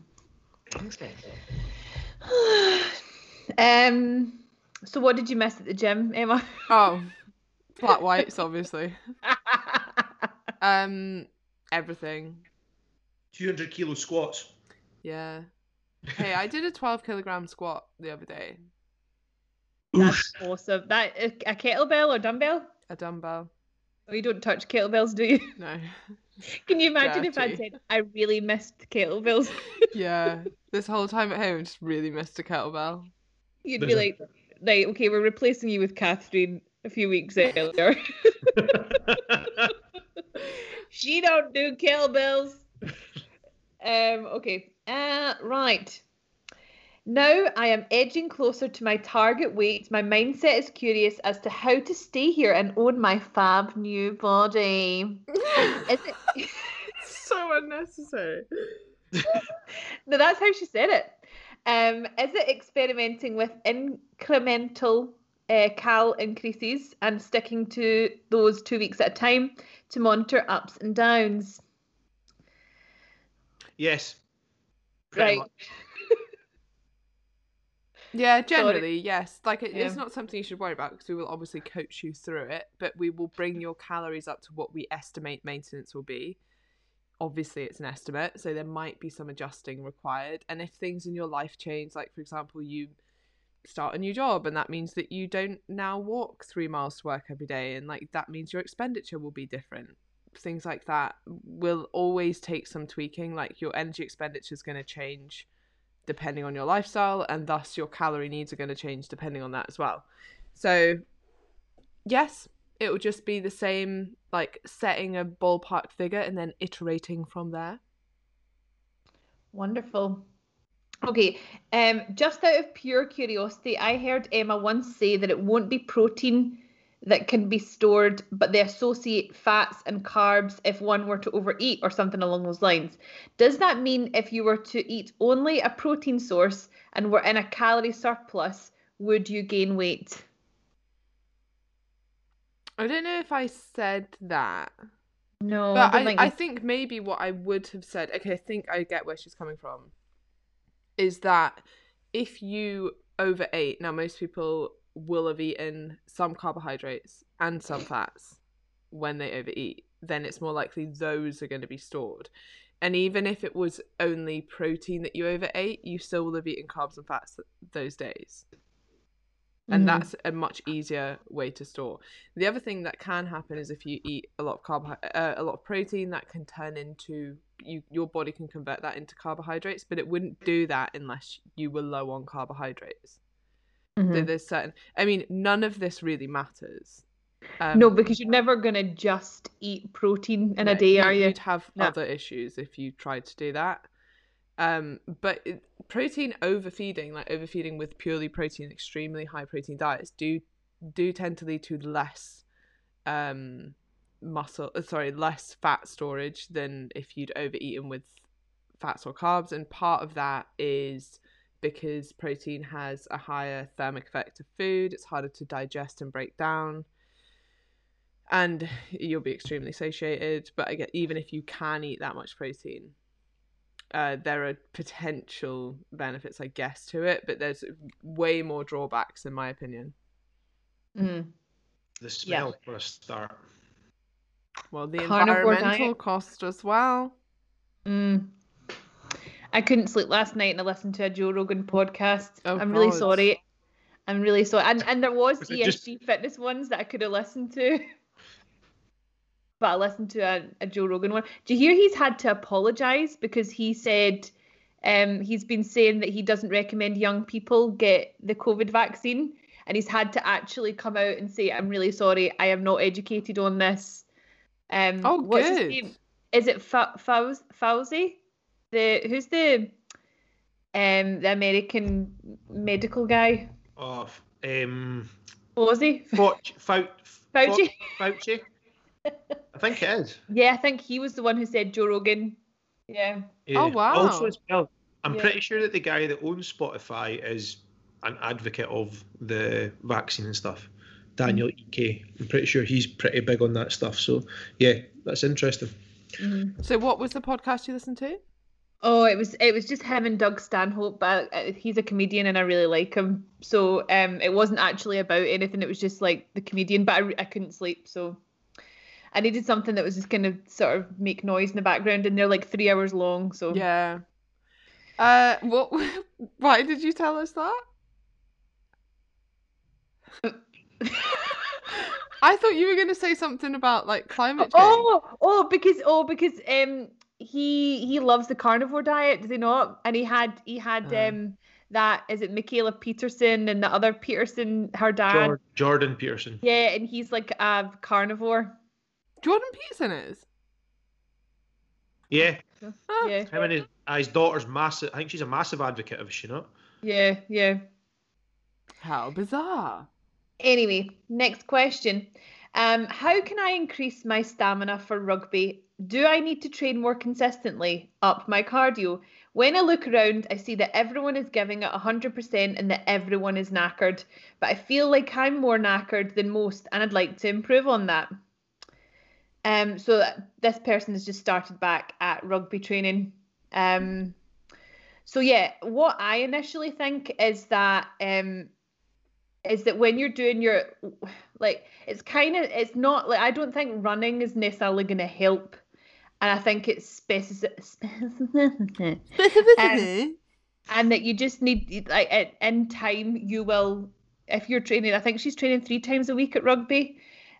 So what did you miss at the gym, Emma? Oh, flat whites, obviously. Everything. 200 kilo squats. Yeah. Hey, I did a 12 kilogram squat the other day. That's awesome. That a kettlebell or dumbbell? A dumbbell. Oh, you don't touch kettlebells, do you? No. Can you imagine if I said I really missed kettlebells? Yeah. This whole time at home, I just really missed a kettlebell. You'd be like, okay, we're replacing you with Catherine a few weeks earlier. She don't do kettlebells. Okay. Right. Now I am edging closer to my target weight. My mindset is curious as to how to stay here and own my fab new body. Is it so unnecessary? No, that's how she said it. Is it experimenting with incremental cal increases and sticking to those 2 weeks at a time to monitor ups and downs? Yes. Right. Yeah, generally, yes. Like, it's not something you should worry about because we will obviously coach you through it, but we will bring your calories up to what we estimate maintenance will be. Obviously, it's an estimate, so there might be some adjusting required. And if things in your life change, like, for example, you start a new job and that means that you don't now walk 3 miles to work every day, and, like, that means your expenditure will be different. Things like that will always take some tweaking. Like, your energy expenditure is going to change depending on your lifestyle, and thus your calorie needs are going to change depending on that as well. So yes, it will just be the same, like setting a ballpark figure and then iterating from there. Wonderful. Okay, just out of pure curiosity, I heard Emma once say that it won't be protein that can be stored, but they associate fats and carbs if one were to overeat or something along those lines. Does that mean if you were to eat only a protein source and were in a calorie surplus, would you gain weight? I don't know if I said that. No, but I think maybe what I would have said, okay, I think I get where she's coming from, is that if you overate, now most people will have eaten some carbohydrates and some fats when they overeat, then it's more likely those are going to be stored. And even if it was only protein that you overate, you still will have eaten carbs and fats those days. And that's a much easier way to store. The other thing that can happen is if you eat a lot of protein, that can turn into your body can convert that into carbohydrates, but it wouldn't do that unless you were low on carbohydrates. So there's certain. I mean, none of this really matters. No, because you're never gonna just eat protein in a day, are you? You'd have other issues if you tried to do that. But protein overfeeding, like overfeeding with purely protein, extremely high protein diets, do tend to lead to less less fat storage than if you'd overeaten with fats or carbs. And part of that is because protein has a higher thermic effect of food. It's harder to digest and break down, and you'll be extremely satiated. But again, even if you can eat that much protein, there are potential benefits, I guess, to it, but there's way more drawbacks, in my opinion. The smell, for a start. Well, the environmental diet. cost as well. I couldn't sleep last night and I listened to a Joe Rogan podcast. I'm God. really sorry. I'm really sorry. And there was ESG fitness ones that I could have listened to. But I listened to a Joe Rogan one. Do you hear he's had to apologise because he said he's been saying that he doesn't recommend young people get the COVID vaccine, and he's had to actually come out and say, I'm really sorry, I am not educated on this. What's his name? Is it Fauci? Who's the American medical guy? Fauci? Fauci? I think it is. Yeah, I think he was the one who said Joe Rogan. Yeah. Oh, wow. Also, as well, I'm pretty sure that the guy that owns Spotify is an advocate of the vaccine and stuff. Daniel Ek. I'm pretty sure he's pretty big on that stuff. So, yeah, that's interesting. So what was the podcast you listened to? Oh, it was just him and Doug Stanhope, but he's a comedian and I really like him. So it wasn't actually about anything. It was just like the comedian, but I couldn't sleep, so I needed something that was just going to sort of make noise in the background, and they're like 3 hours long. So yeah. What? Why did you tell us that? I thought you were going to say something about like climate change. Because he loves the carnivore diet, does he not? And he had that, is it Michaela Peterson and the other Peterson, her dad? Jordan Peterson. Yeah, and he's like a carnivore. Jordan Peterson is? Yeah. Yeah. Him and his daughter's massive. I think she's a massive advocate of it, is she not? Yeah. How bizarre. Anyway, next question. How can I increase my stamina for rugby? Do I need to train more consistently? Up my cardio? When I look around, I see that everyone is giving it 100% and that everyone is knackered. But I feel like I'm more knackered than most, and I'd like to improve on that. So this person has just started back at rugby training. So yeah, what I initially think is that when you're doing your, like, it's not like, I don't think running is necessarily going to help. And I think it's and that you just need, like, in time you will, if you're training, I think she's training 3 times a week at rugby.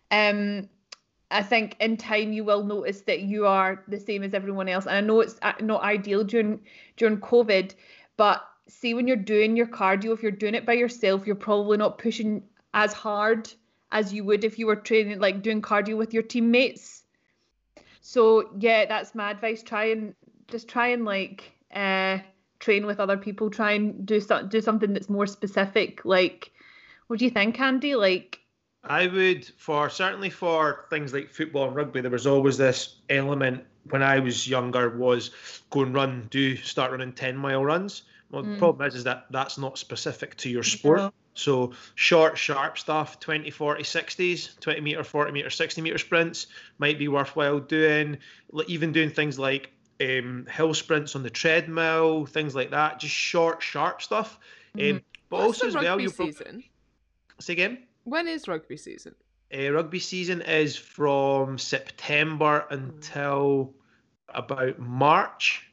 I think in time you will notice that you are the same as everyone else. And I know it's not ideal during COVID, but see, when you're doing your cardio, if you're doing it by yourself, you're probably not pushing as hard as you would if you were training, like doing cardio with your teammates. So yeah, that's my advice. Try and like train with other people. Try and do something that's more specific. Like, what do you think, Andy? Like, I would, certainly for things like football and rugby, there was always this element when I was younger, was go and start running 10-mile runs. Well, the problem is that that's not specific to your sport. Yeah. So short, sharp stuff, 20, 40, 60s, 20 metre, 40 metre, 60 metre sprints might be worthwhile doing. Even doing things like hill sprints on the treadmill, things like that. Just short, sharp stuff. But what's also as well, season? Say again? When is rugby season? Rugby season is from September until about March.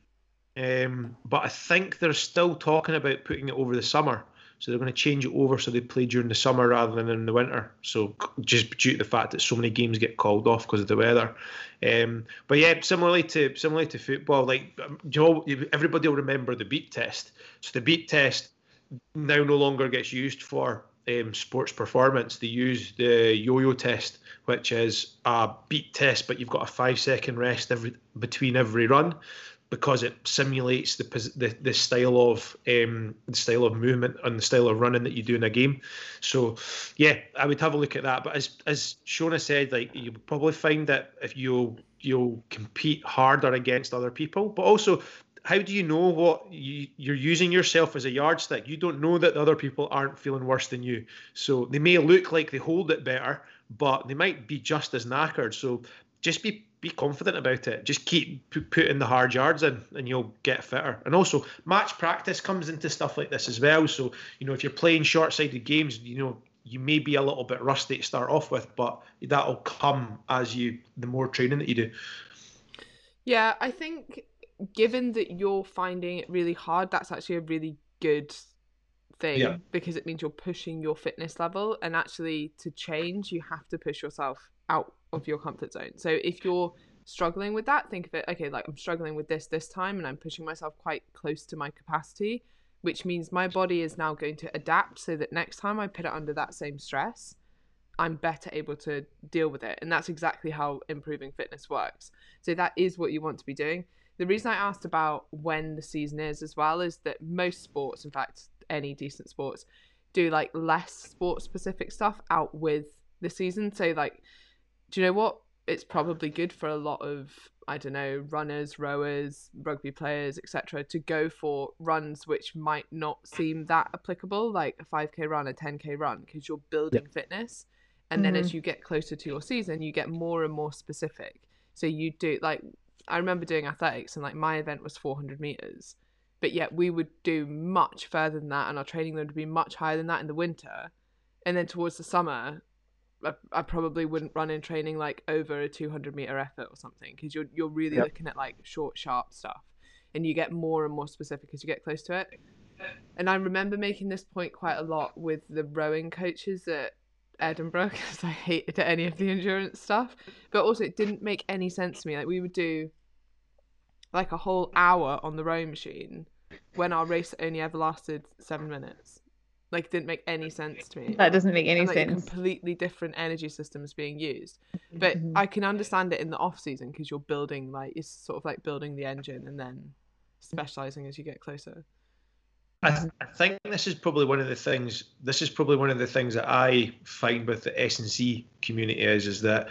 But I think they're still talking about putting it over the summer. So they're going to change it over so they play during the summer rather than in the winter. So just due to the fact that so many games get called off because of the weather. But yeah, similarly to football, like everybody will remember the beep test. So the beep test now no longer gets used for sports performance. They use the yo-yo test, which is a beep test, but you've got a 5-second rest between every run, because it simulates the style of movement and the style of running that you do in a game. So yeah, I would have a look at that. But as Shona said, like, you'll probably find that if you'll compete harder against other people, but also, how do you know what you're using yourself as a yardstick? You don't know that the other people aren't feeling worse than you. So they may look like they hold it better, but they might be just as knackered. So just be confident about it. Just keep putting the hard yards in, and you'll get fitter. And also, match practice comes into stuff like this as well. So, if you're playing short-sided games, you may be a little bit rusty to start off with, but that'll come as the more training that you do. Yeah, I think given that you're finding it really hard, that's actually a really good thing, because it means you're pushing your fitness level, and actually to change, you have to push yourself out of your comfort zone. So if you're struggling with that, think of it, okay, like, I'm struggling with this time and I'm pushing myself quite close to my capacity, which means my body is now going to adapt so that next time I put it under that same stress, I'm better able to deal with it. And that's exactly how improving fitness works. So that is what you want to be doing. The reason I asked about when the season is as well is that most sports, in fact, any decent sports, do like less sport specific stuff out with the season. So like, do you know what? It's probably good for a lot of, I don't know, runners, rowers, rugby players, etc., to go for runs which might not seem that applicable, like a 5K run, a 10K run, because you're building fitness. And then as you get closer to your season, you get more and more specific. So you do, like, I remember doing athletics, and like my event was 400 meters, but yet we would do much further than that, and our training load would be much higher than that in the winter. And then towards the summer, I probably wouldn't run in training like over a 200-meter effort or something, because you're really looking at like short, sharp stuff, and you get more and more specific as you get close to it. And I remember making this point quite a lot with the rowing coaches at Edinburgh, because I hated any of the endurance stuff, but also it didn't make any sense to me. Like, we would do like a whole hour on the rowing machine when our race only ever lasted 7 minutes. Like, it didn't make any sense to me. That doesn't make any sense. Completely different energy systems being used. But I can understand it in the off season, because you're building, like, it's sort of like building the engine and then specializing as you get closer. I think this is probably one of the things that I find with the S&C community is that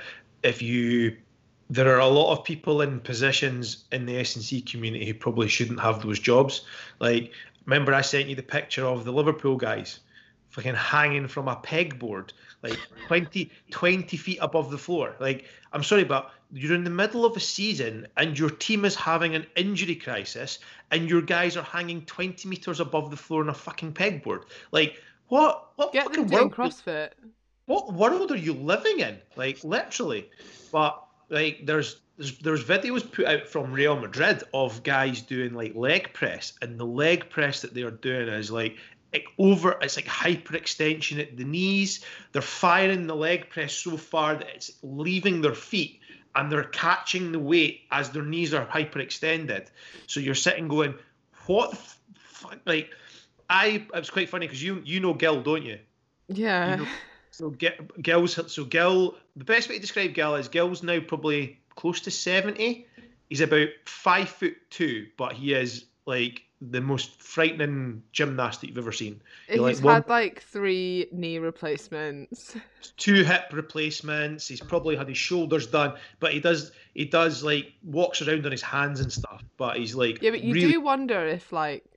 there are a lot of people in positions in the S&C community who probably shouldn't have those jobs. Like, remember I sent you the picture of the Liverpool guys fucking hanging from a pegboard, like 20 feet above the floor. Like, I'm sorry, but you're in the middle of a season and your team is having an injury crisis and your guys are hanging 20 meters above the floor on a fucking pegboard. Like, what Get fucking them doing world? CrossFit. What world are you living in? Like, literally. But like, there's videos put out from Real Madrid of guys doing like leg press, and the leg press that they are doing is like it's like hyperextension at the knees. They're firing the leg press so far that it's leaving their feet, and they're catching the weight as their knees are hyperextended. So you're sitting going, what the fuck? Like, it was quite funny because you know Gil, don't you? Yeah. So Gil, the best way to describe Gil is Gil's now probably close to 70. He's about 5'2", but he is like the most frightening gymnast that you've ever seen. He's had like 3 knee replacements, 2 hip replacements. He's probably had his shoulders done, but he does like walks around on his hands and stuff. But he's like, yeah. But you do wonder if like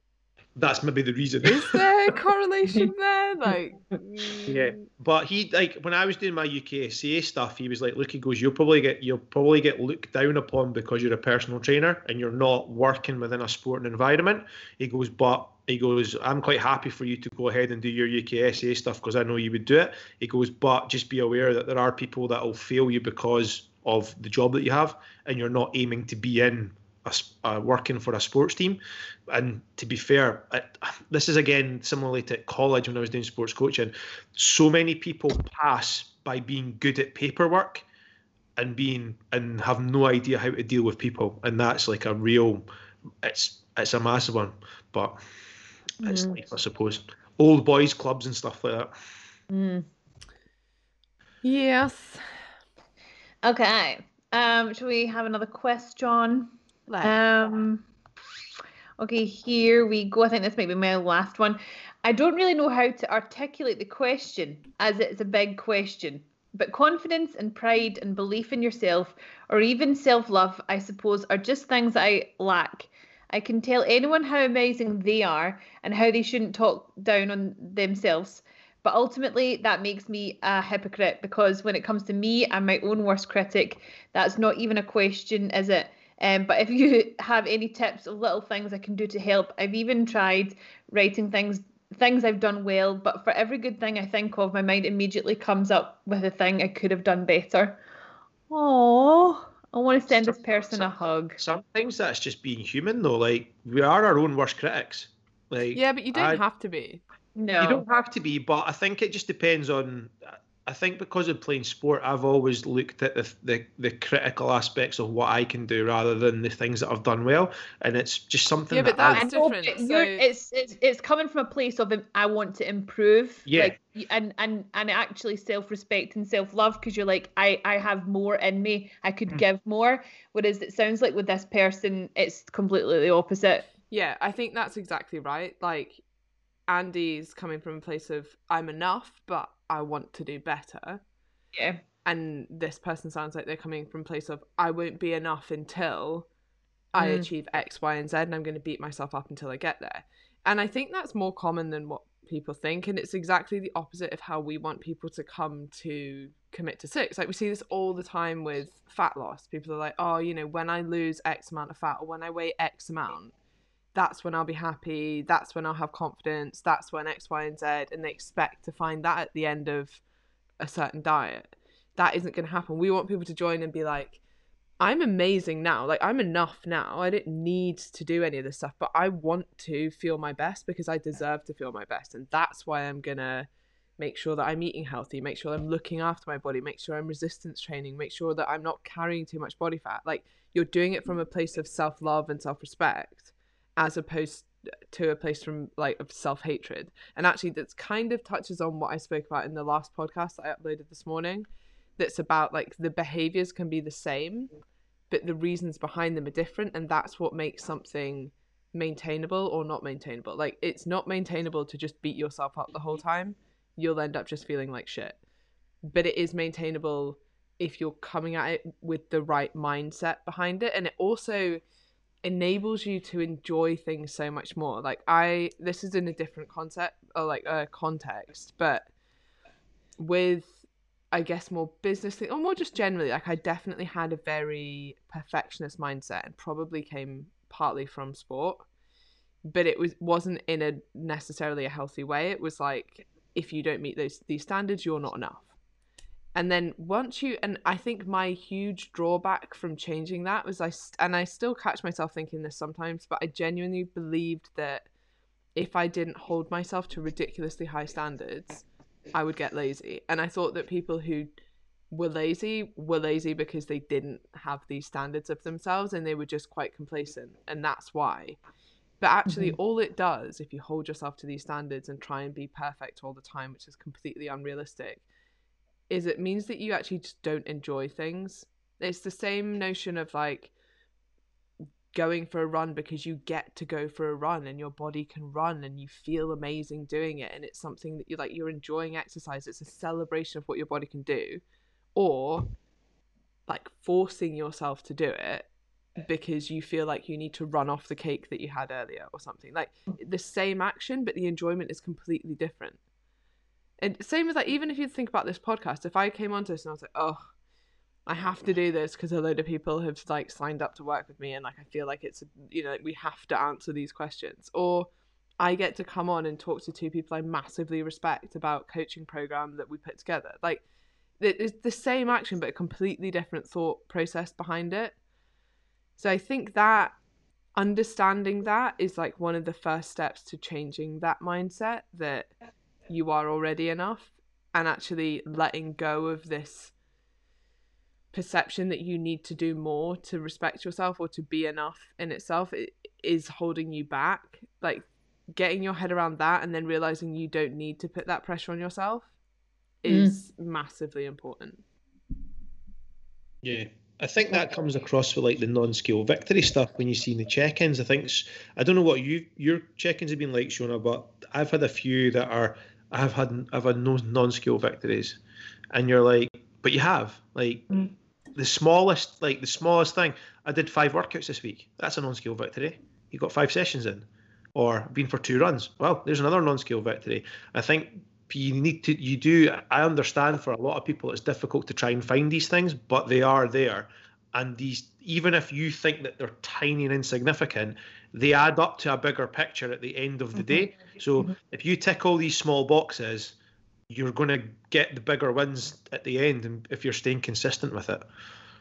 that's maybe the reason. Is there a correlation there? Like, Yeah, but he, like, when I was doing my UKSA stuff, he was like, "Look," he goes, "You'll probably get looked down upon because you're a personal trainer and you're not working within a sporting environment." He goes, "But," he goes, "I'm quite happy for you to go ahead and do your UKSA stuff because I know you would do it." He goes, "But just be aware that there are people that will fail you because of the job that you have, and you're not aiming to be in working for a sports team." And to be fair, this is again similarly to college when I was doing sports coaching. So many people pass by being good at paperwork and have no idea how to deal with people, and that's like a real, it's a massive one. But it's life, I suppose. Old boys clubs and stuff like that. yes. Okay. Shall we have another question? Okay, here we go. I think this might be my last one. I don't really know how to articulate the question, as it's a big question. But confidence and pride and belief in yourself, or even self-love, I suppose, are just things I lack. I can tell anyone how amazing they are and how they shouldn't talk down on themselves. But ultimately, that makes me a hypocrite, because when it comes to me, I'm my own worst critic. That's not even a question, is it? But if you have any tips of little things I can do to help, I've even tried writing things I've done well, but for every good thing I think of, my mind immediately comes up with a thing I could have done better. Oh, I want to send this person a hug. Sometimes that's just being human, though. Like, we are our own worst critics. Like, yeah, but you don't have to be. No, you don't have to be, but I think it just depends on. I think because of playing sport, I've always looked at the critical aspects of what I can do rather than the things that I've done well, and it's just something. Yeah, but that's different. It's coming from a place of I want to improve. Yeah. Like, and actually self-respect and self-love, because you're like, I have more in me. I could give more. Whereas it sounds like with this person, it's completely the opposite. Yeah, I think that's exactly right. Like, Andy's coming from a place of I'm enough, but I want to do better. Yeah. And this person sounds like they're coming from a place of I won't be enough until I achieve X, Y, and Z, and I'm going to beat myself up until I get there. And I think that's more common than what people think, and it's exactly the opposite of how we want people to come to commit to six. Like, we see this all the time with fat loss. People are like, oh, you know, when I lose X amount of fat, or when I weigh X amount, that's when I'll be happy, that's when I'll have confidence, that's when X, Y, and Z, and they expect to find that at the end of a certain diet. That isn't going to happen. We want people to join and be like, I'm amazing now, like, I'm enough now, I don't need to do any of this stuff, but I want to feel my best because I deserve to feel my best, and that's why I'm gonna make sure that I'm eating healthy, make sure I'm looking after my body, make sure I'm resistance training, make sure that I'm not carrying too much body fat. Like, you're doing it from a place of self-love and self-respect, as opposed to a place from like of self-hatred. And actually, that's kind of touches on what I spoke about in the last podcast that I uploaded this morning, that's about like the behaviors can be the same, but the reasons behind them are different, and that's what makes something maintainable or not maintainable. Like, it's not maintainable to just beat yourself up the whole time. You'll end up just feeling like shit. But it is maintainable if you're coming at it with the right mindset behind it, and it also enables you to enjoy things so much more. Like, this is in a different concept or like a context, but with, I guess, more business thing, or more just generally, like, I definitely had a very perfectionist mindset, and probably came partly from sport, but it wasn't in a necessarily a healthy way. It was like, if you don't meet these standards, you're not enough. And then once you, and I think my huge drawback from changing that was I still catch myself thinking this sometimes, but I genuinely believed that if I didn't hold myself to ridiculously high standards, I would get lazy. And I thought that people who were lazy because they didn't have these standards of themselves, and they were just quite complacent, and that's why. But actually, all it does, if you hold yourself to these standards and try and be perfect all the time, which is completely unrealistic, is it means that you actually just don't enjoy things. It's the same notion of like going for a run because you get to go for a run and your body can run and you feel amazing doing it, and it's something that you're enjoying exercise. It's a celebration of what your body can do. Or like forcing yourself to do it because you feel like you need to run off the cake that you had earlier or something. Like the same action, but the enjoyment is completely different. And same with like, even if you think about this podcast, if I came onto this and I was like, oh, I have to do this because a load of people have like signed up to work with me, and like I feel like it's, you know, we have to answer these questions. Or I get to come on and talk to two people I massively respect about coaching program that we put together. Like it's the same action, but a completely different thought process behind it. So I think that understanding that is like one of the first steps to changing that mindset that you are already enough, and actually letting go of this perception that you need to do more to respect yourself or to be enough in itself. It is holding you back. Like getting your head around that and then realizing you don't need to put that pressure on yourself is massively important. Yeah, I think that comes across with like the non-scale victory stuff when you see in the check-ins. I don't know what your check-ins have been like, Shona, but I've had a few that I've had no non-scale victories, and you're like, but you have like the smallest thing. I did 5 workouts this week. That's a non-scale victory. You got 5 sessions in, or been for 2 runs. Well, there's another non-scale victory. I think I understand for a lot of people it's difficult to try and find these things, but they are there. And these, even if you think that they're tiny and insignificant, they add up to a bigger picture at the end of the day. So if you tick all these small boxes, you're going to get the bigger wins at the end, and if you're staying consistent with it.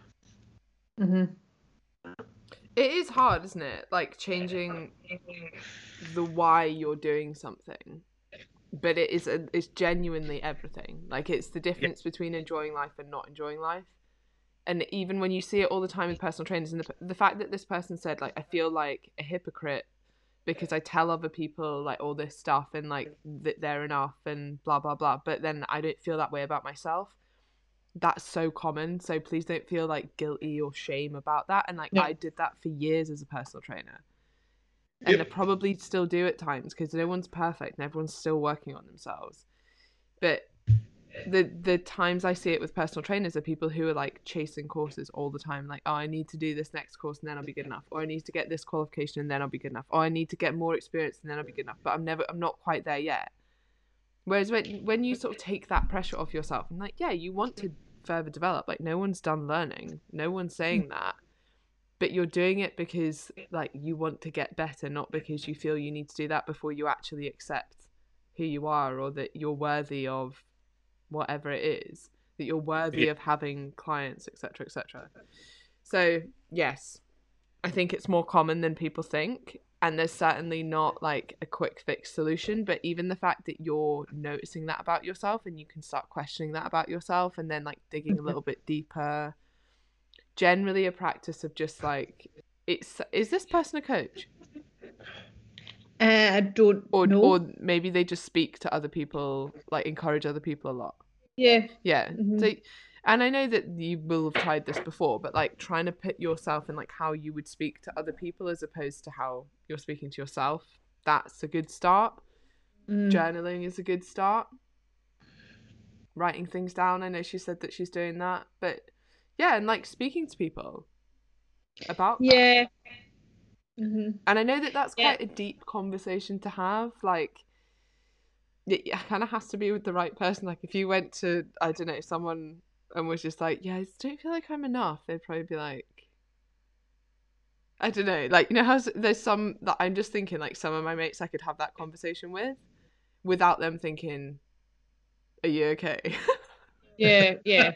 It is hard, isn't it? Like changing the why you're doing something. But it's genuinely everything. Like it's the difference between enjoying life and not enjoying life. And even when you see it all the time with personal trainers, and the fact that this person said, like, I feel like a hypocrite because I tell other people like all this stuff and like that they're enough and blah blah blah, but then I don't feel that way about myself. That's so common. So please don't feel like guilty or shame about that. And like I did that for years as a personal trainer. And I probably still do at times because no one's perfect and everyone's still working on themselves. But the times I see it with personal trainers are people who are like chasing courses all the time. Like, oh, I need to do this next course and then I'll be good enough. Or I need to get this qualification and then I'll be good enough. Or I need to get more experience and then I'll be good enough. But I'm not quite there yet. Whereas when you sort of take that pressure off yourself and like, yeah, you want to further develop. Like no one's done learning. No one's saying that. But you're doing it because like you want to get better, not because you feel you need to do that before you actually accept who you are, or that you're worthy of whatever it is, that you're worthy of having clients, etc., etc. So yes, I think it's more common than people think, and there's certainly not like a quick fix solution. But even the fact that you're noticing that about yourself and you can start questioning that about yourself and then like digging a little bit deeper. Generally a practice of just like, is this person a coach? I don't know. Or maybe they just speak to other people, like encourage other people a lot. Yeah. So, and I know that you will have tried this before, but like trying to put yourself in like how you would speak to other people as opposed to how you're speaking to yourself, that's a good start. Journaling is a good start. Writing things down, I know she said that she's doing that, but yeah, and like speaking to people about that. And I know that that's quite a deep conversation to have. Like, it kind of has to be with the right person. Like, if you went to, I don't know, someone and was just like, yeah, I don't feel like I'm enough, they'd probably be like, I don't know. Like, you know how there's some that I'm just thinking, like, some of my mates I could have that conversation with without them thinking, are you okay? Yeah.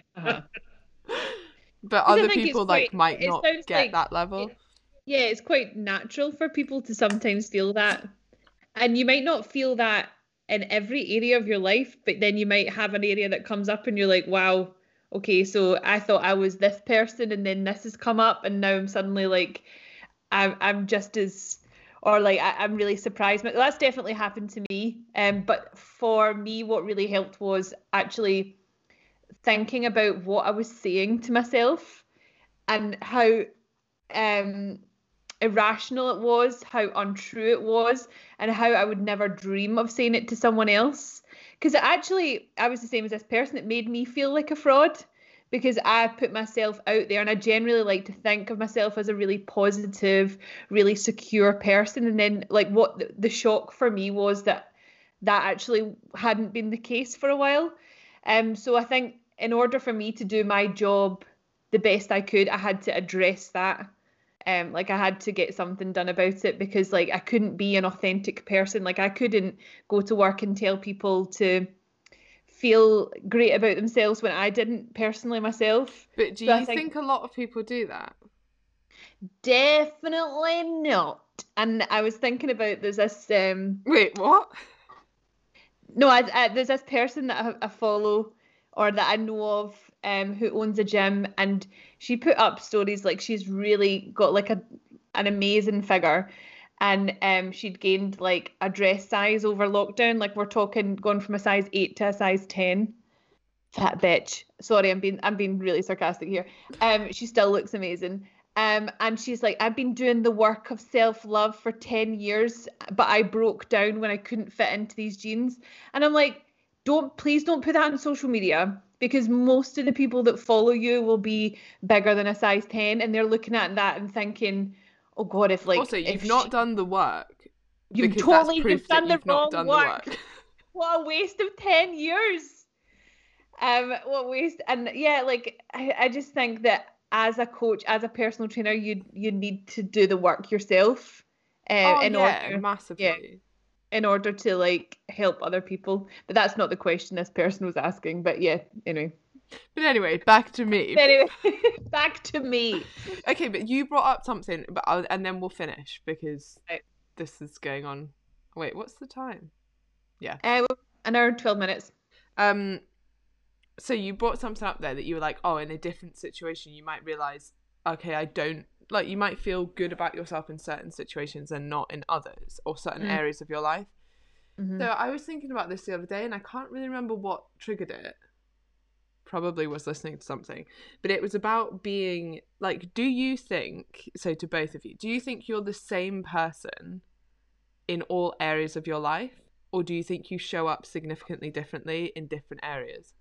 But other people like might not get like, that level. It's quite natural for people to sometimes feel that, and you might not feel that in every area of your life, but then you might have an area that comes up and you're like, wow, okay, so I thought I was this person and then this has come up and now I'm suddenly like I'm just as, or like I'm really surprised. But that's definitely happened to me. But for me, what really helped was actually thinking about what I was saying to myself and how irrational it was, how untrue it was, and how I would never dream of saying it to someone else. Because I was the same as this person. It made me feel like a fraud because I put myself out there, and I generally like to think of myself as a really positive, really secure person. And then like what the shock for me was that actually hadn't been the case for a while. So I think in order for me to do my job the best I could, I had to address that. Like I had to get something done about it, because like I couldn't be an authentic person. Like I couldn't go to work and tell people to feel great about themselves when I didn't personally myself. But do So I you think a lot of people do that? Definitely not. And I was thinking about there's this Wait, what? no, there's this person that I follow, or that I know of, who owns a gym, and she put up stories like she's really got like an amazing figure, and she'd gained like a dress size over lockdown. Like we're talking going from a size 8 to a size 10. Fat bitch. Sorry, I'm being really sarcastic here. She still looks amazing. And she's like, I've been doing the work of self-love for 10 years, but I broke down when I couldn't fit into these jeans. And I'm like, please don't put that on social media, because most of the people that follow you will be bigger than a size 10, and they're looking at that and thinking, oh God, if like... Also, you've not done the work. You've done the wrong work. What a waste of 10 years. What waste. And yeah, like I just think that as a coach, as a personal trainer, you need to do the work yourself. Massively. Yeah, in order to like help other people. But that's not the question this person was asking. But yeah, anyway. But anyway, back to me. Back to me. Okay, but you brought up something, and then we'll finish, because this is going on. Wait, what's the time? Yeah. An hour and 12 minutes. So you brought something up there that you were like, oh, in a different situation, you might realize, okay, I don't, like, you might feel good about yourself in certain situations and not in others, or certain areas of your life. Mm-hmm. So I was thinking about this the other day, and I can't really remember what triggered it. Probably was listening to something, but it was about being like, do you think, so to both of you, do you think you're the same person in all areas of your life, or do you think you show up significantly differently in different areas?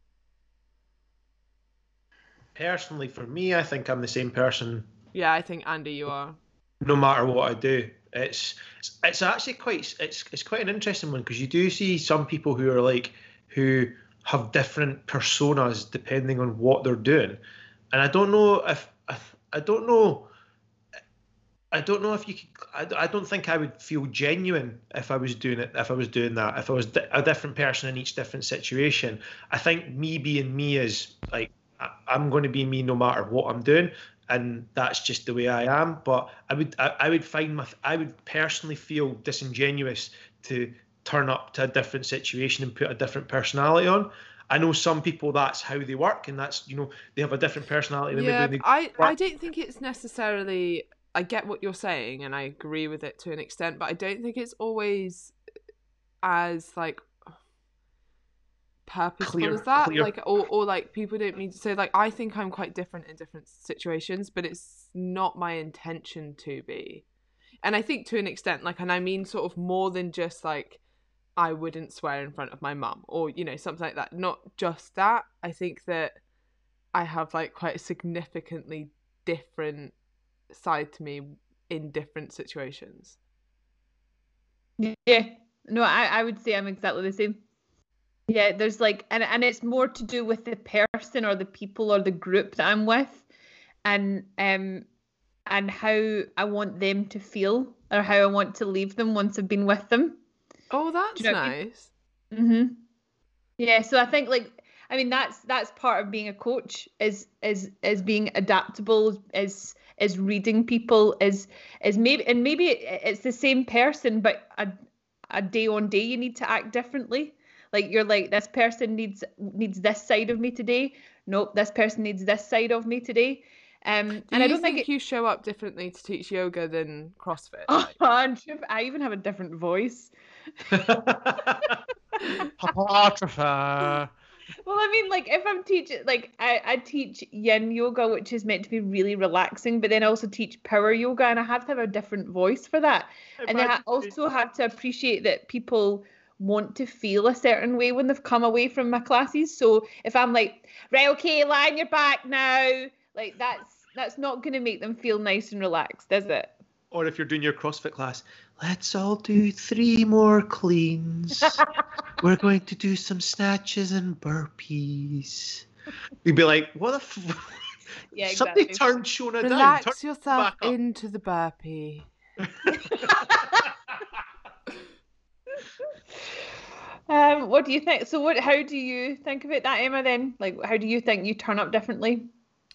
Personally, for me, I think I'm the same person. Yeah, I think, Andy, you are. No matter what I do, it's actually quite an interesting one, because you do see some people who have different personas depending on what they're doing, and I don't know if you could. I don't think I would feel genuine if I was doing it. If I was doing that, if I was a different person in each different situation, I think me being me is like, I'm going to be me no matter what I'm doing, and that's just the way I am. But I would personally feel disingenuous to turn up to a different situation and put a different personality on. I know some people, that's how they work, and that's, they have a different personality. Yeah, I don't think it's necessarily, I get what you're saying and I agree with it to an extent, but I don't think it's always as like purposeful as that. Clear. Like, or like, people don't mean to say, like, I think I'm quite different in different situations, but it's not my intention to be. And I think to an extent, like, and I mean sort of more than just like, I wouldn't swear in front of my mum, or, something like that. Not just that. I think that I have like quite a significantly different side to me in different situations. Yeah. No, I would say I'm exactly the same. Yeah, there's like, and it's more to do with the person or the people or the group that I'm with, and how I want them to feel, or how I want to leave them once I've been with them. Oh, that's nice. I mean? Mm-hmm. Yeah, so I think like, I mean, that's part of being a coach, is being adaptable, is reading people, is maybe it's the same person, but a day on day you need to act differently. Like, you're like, this person needs this side of me today. Nope, this person needs this side of me today. And I don't think you show up differently to teach yoga than CrossFit. I even have a different voice. Hypertrophy. Well, I mean, like, if I'm teaching, like, I teach yin yoga, which is meant to be really relaxing, but then I also teach power yoga, and I have to have a different voice for that. And then I also have to appreciate that people want to feel a certain way when they've come away from my classes. So if I'm like, right, okay, lie on your back now, like that's not going to make them feel nice and relaxed, is it? Or if you're doing your CrossFit class, let's all do 3 more cleans. We're going to do some snatches and burpees. You'd be like, what the Yeah, Somebody exactly. turn Shona down. Relax Turn yourself back up. into the burpee. What do you think? So how do you think about that, Emma, then? Like, how do you think you turn up differently?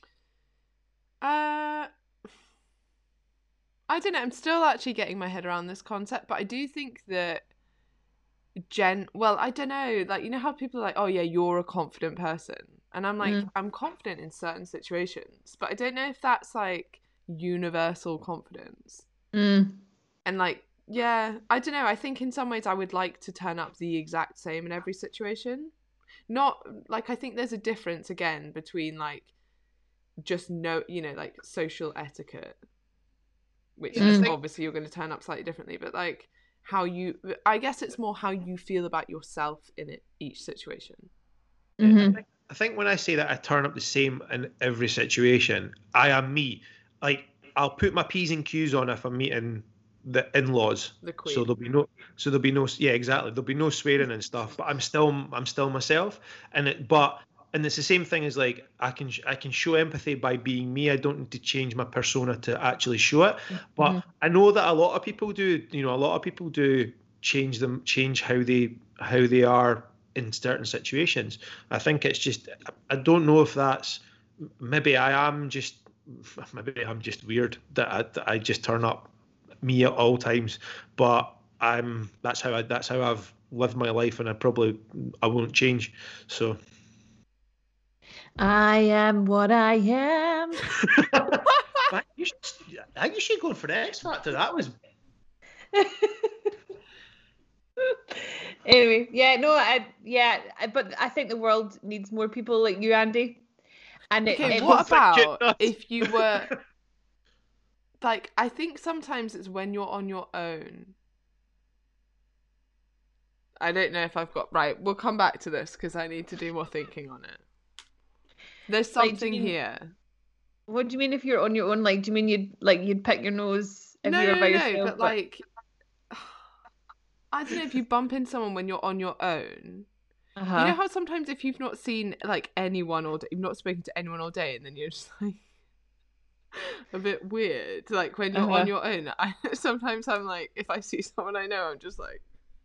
I don't know. I'm still actually getting my head around this concept, but I do think that well, I don't know. Like, you know how people are like, oh yeah, you're a confident person. And I'm like, I'm confident in certain situations, but I don't know if that's like universal confidence. And like, yeah, I don't know. I think in some ways I would like to turn up the exact same in every situation. Not like, I think there's a difference again between like just like social etiquette, which is obviously you're going to turn up slightly differently, but like I guess it's more how you feel about yourself in each situation. I think when I say that I turn up the same in every situation, I am me. Like, I'll put my P's and Q's on if I'm meeting the in-laws. The Queen. So there'll be no yeah, exactly. There'll be no swearing and stuff, but I'm still myself. And it's the same thing as like I can show empathy by being me. I don't need to change my persona to actually show it. But I know that a lot of people do. A lot of people do change how they are in certain situations. I think it's just, I don't know if that's, maybe I'm just weird that I just turn up me at all times. But that's how I've lived my life, and I won't change. So. I am what I am. You should go for the X Factor. That was. Anyway, but I think the world needs more people like you, Andy. And what about if you were like? I think sometimes it's when you're on your own. I don't know if I've got right. We'll come back to this because I need to do more thinking on it. There's something here. What do you mean if you're on your own? Like, do you mean you'd pick your nose if you were by yourself? No, but like, I don't know, if you bump into someone when you're on your own. You know how sometimes if you've not seen like anyone or you've not spoken to anyone all day, and then you're just like a bit weird. Like when you're on your own, sometimes I'm like, if I see someone I know, I'm just like,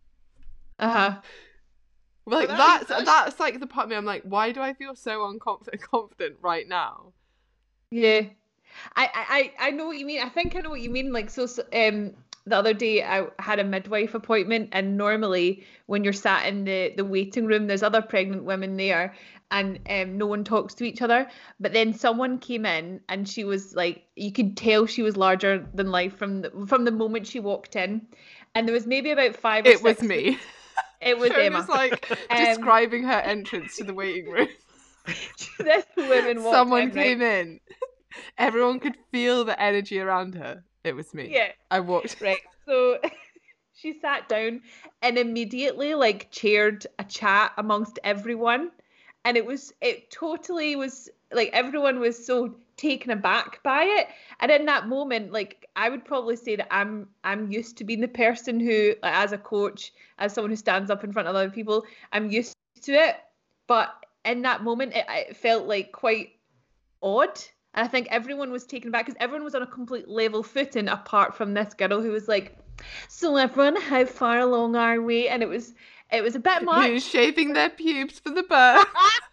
Like that's like the part of me. I'm like, why do I feel so confident right now? Yeah, I know what you mean. I think I know what you mean. Like, so the other day I had a midwife appointment, and normally when you're sat in the waiting room, there's other pregnant women there, and no one talks to each other. But then someone came in, and she was like, you could tell she was larger than life from the moment she walked in, and there was maybe about 5 or 6. It was me. It was Emma. Was like describing her entrance to the waiting room. This woman walked Someone came in. Everyone could feel the energy around her. It was me. Yeah. I walked. Right. So she sat down and immediately like chaired a chat amongst everyone. And it totally was like everyone was so taken aback by it. And in that moment, like I would probably say that I'm used to being the person who, like, as a coach, as someone who stands up in front of other people, I'm used to it. But in that moment, it felt like quite odd. And I think everyone was taken aback because everyone was on a complete level footing apart from this girl who was like, so everyone, how far along are we? And it was a bit much. Who's shaving their pubes for the birth?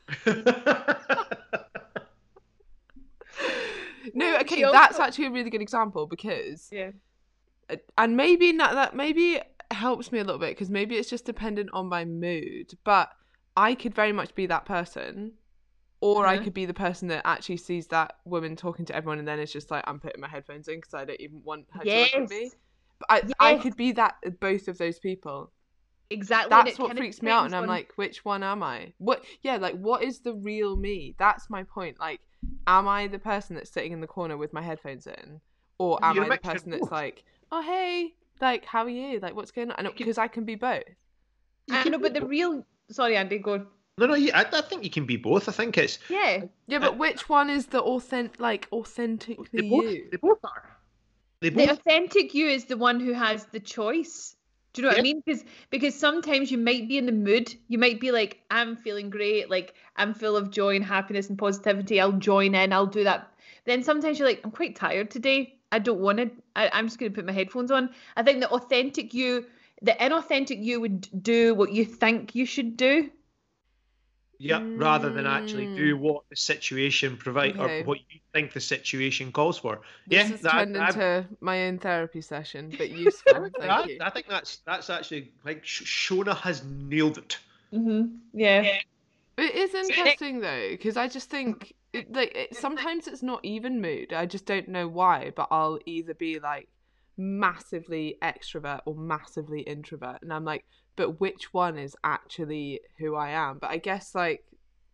No, okay, that's actually a really good example because, and maybe that maybe helps me a little bit because maybe it's just dependent on my mood. But I could very much be that person, or I could be the person that actually sees that woman talking to everyone and then it's just like, I'm putting my headphones in because I don't even want her to look at me. But I could be both of those people. Exactly. That's what freaks me out, and I'm like, which one am I? What is the real me? That's my point. Like, am I the person that's sitting in the corner with my headphones in, or am I the person that's like, oh hey, like how are you? Like what's going on? And because I can be both. I know, but the real. Sorry, Andy, go. No, I think you can be both. I think it's Yeah. Yeah, but which one is the authentically you? They both are. They The both. authentic you is the one who has the choice. Do you know what I Yeah. mean? Because sometimes you might be in the mood. You might be like, I'm feeling great. Like, I'm full of joy and happiness and positivity. I'll join in. I'll do that. Then sometimes you're like, I'm quite tired today. I don't want to. I'm just going to put my headphones on. I think the authentic you, the inauthentic you would do what you think you should do. Yeah, rather than actually do what the situation provide Okay. or what you think the situation calls for. This Yeah, has turned into my own therapy session, but useful. Thank you. I think that's actually like Shona has nailed it. Yeah. It is interesting though, because I just think sometimes it's not even mood. I just don't know why, but I'll either be like massively extrovert or massively introvert, and I'm like, but which one is actually who I am? But I guess like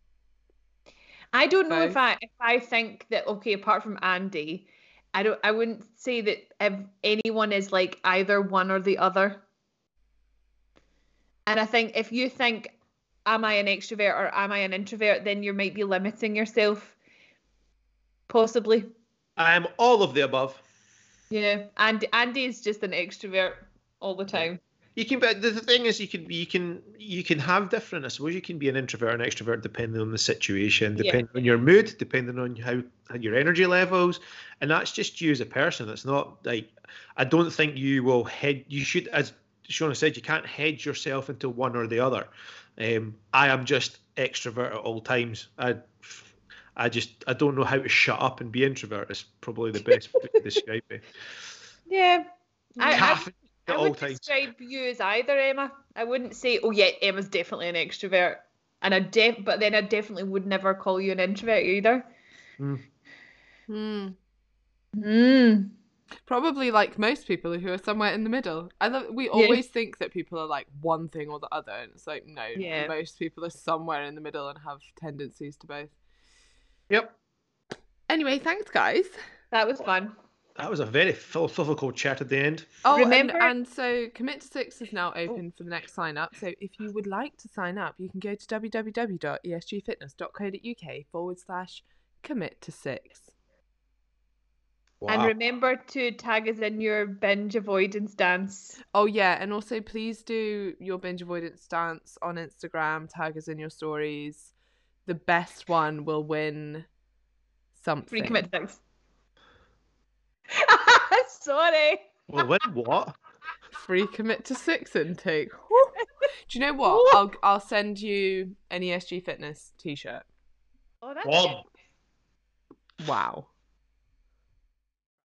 I don't know if both. I think that, okay, apart from Andy, I wouldn't say that if anyone is like either one or the other. And I think if you think, am I an extrovert or am I an introvert, then you might be limiting yourself, possibly. I am all of the above. Yeah. And Andy is just an extrovert all the time. You can, but the thing is, you can have different. I suppose you can be an introvert and extrovert depending on the situation, Yeah. depending on your mood, depending on how your energy levels, and that's just you as a person. It's not like I don't think you will head. You should, as Shona said, you can't hedge yourself into one or the other. I am just extrovert at all times. I don't know how to shut up and be introvert. Is probably the best way to describe me. Yeah. Caffeine I at all would times. describe you as either, Emma. I wouldn't say, oh yeah, Emma's definitely an extrovert, and but then I definitely would never call you an introvert either. Probably like most people who are somewhere in the middle. We Yeah. always think that people are like one thing or the other, and it's like no, Yeah. most people are somewhere in the middle and have tendencies to both. Yep. Anyway, thanks guys. That was fun. That was a very philosophical chat at the end. Oh, Remember- and so Commit to Six is now open for the next sign up. So if you would like to sign up, you can go to www.esgfitness.co.uk/commit to six. Wow. And remember to tag us in your binge avoidance dance. Oh yeah, and also please do your binge avoidance dance on Instagram. Tag us in your stories. The best one will win something. Free Commit to Six. Sorry. Well, when what? Free Commit to Six intake. Woo. Do you know what? I'll send you an ESG Fitness t-shirt. Oh, that's Bob. Wow.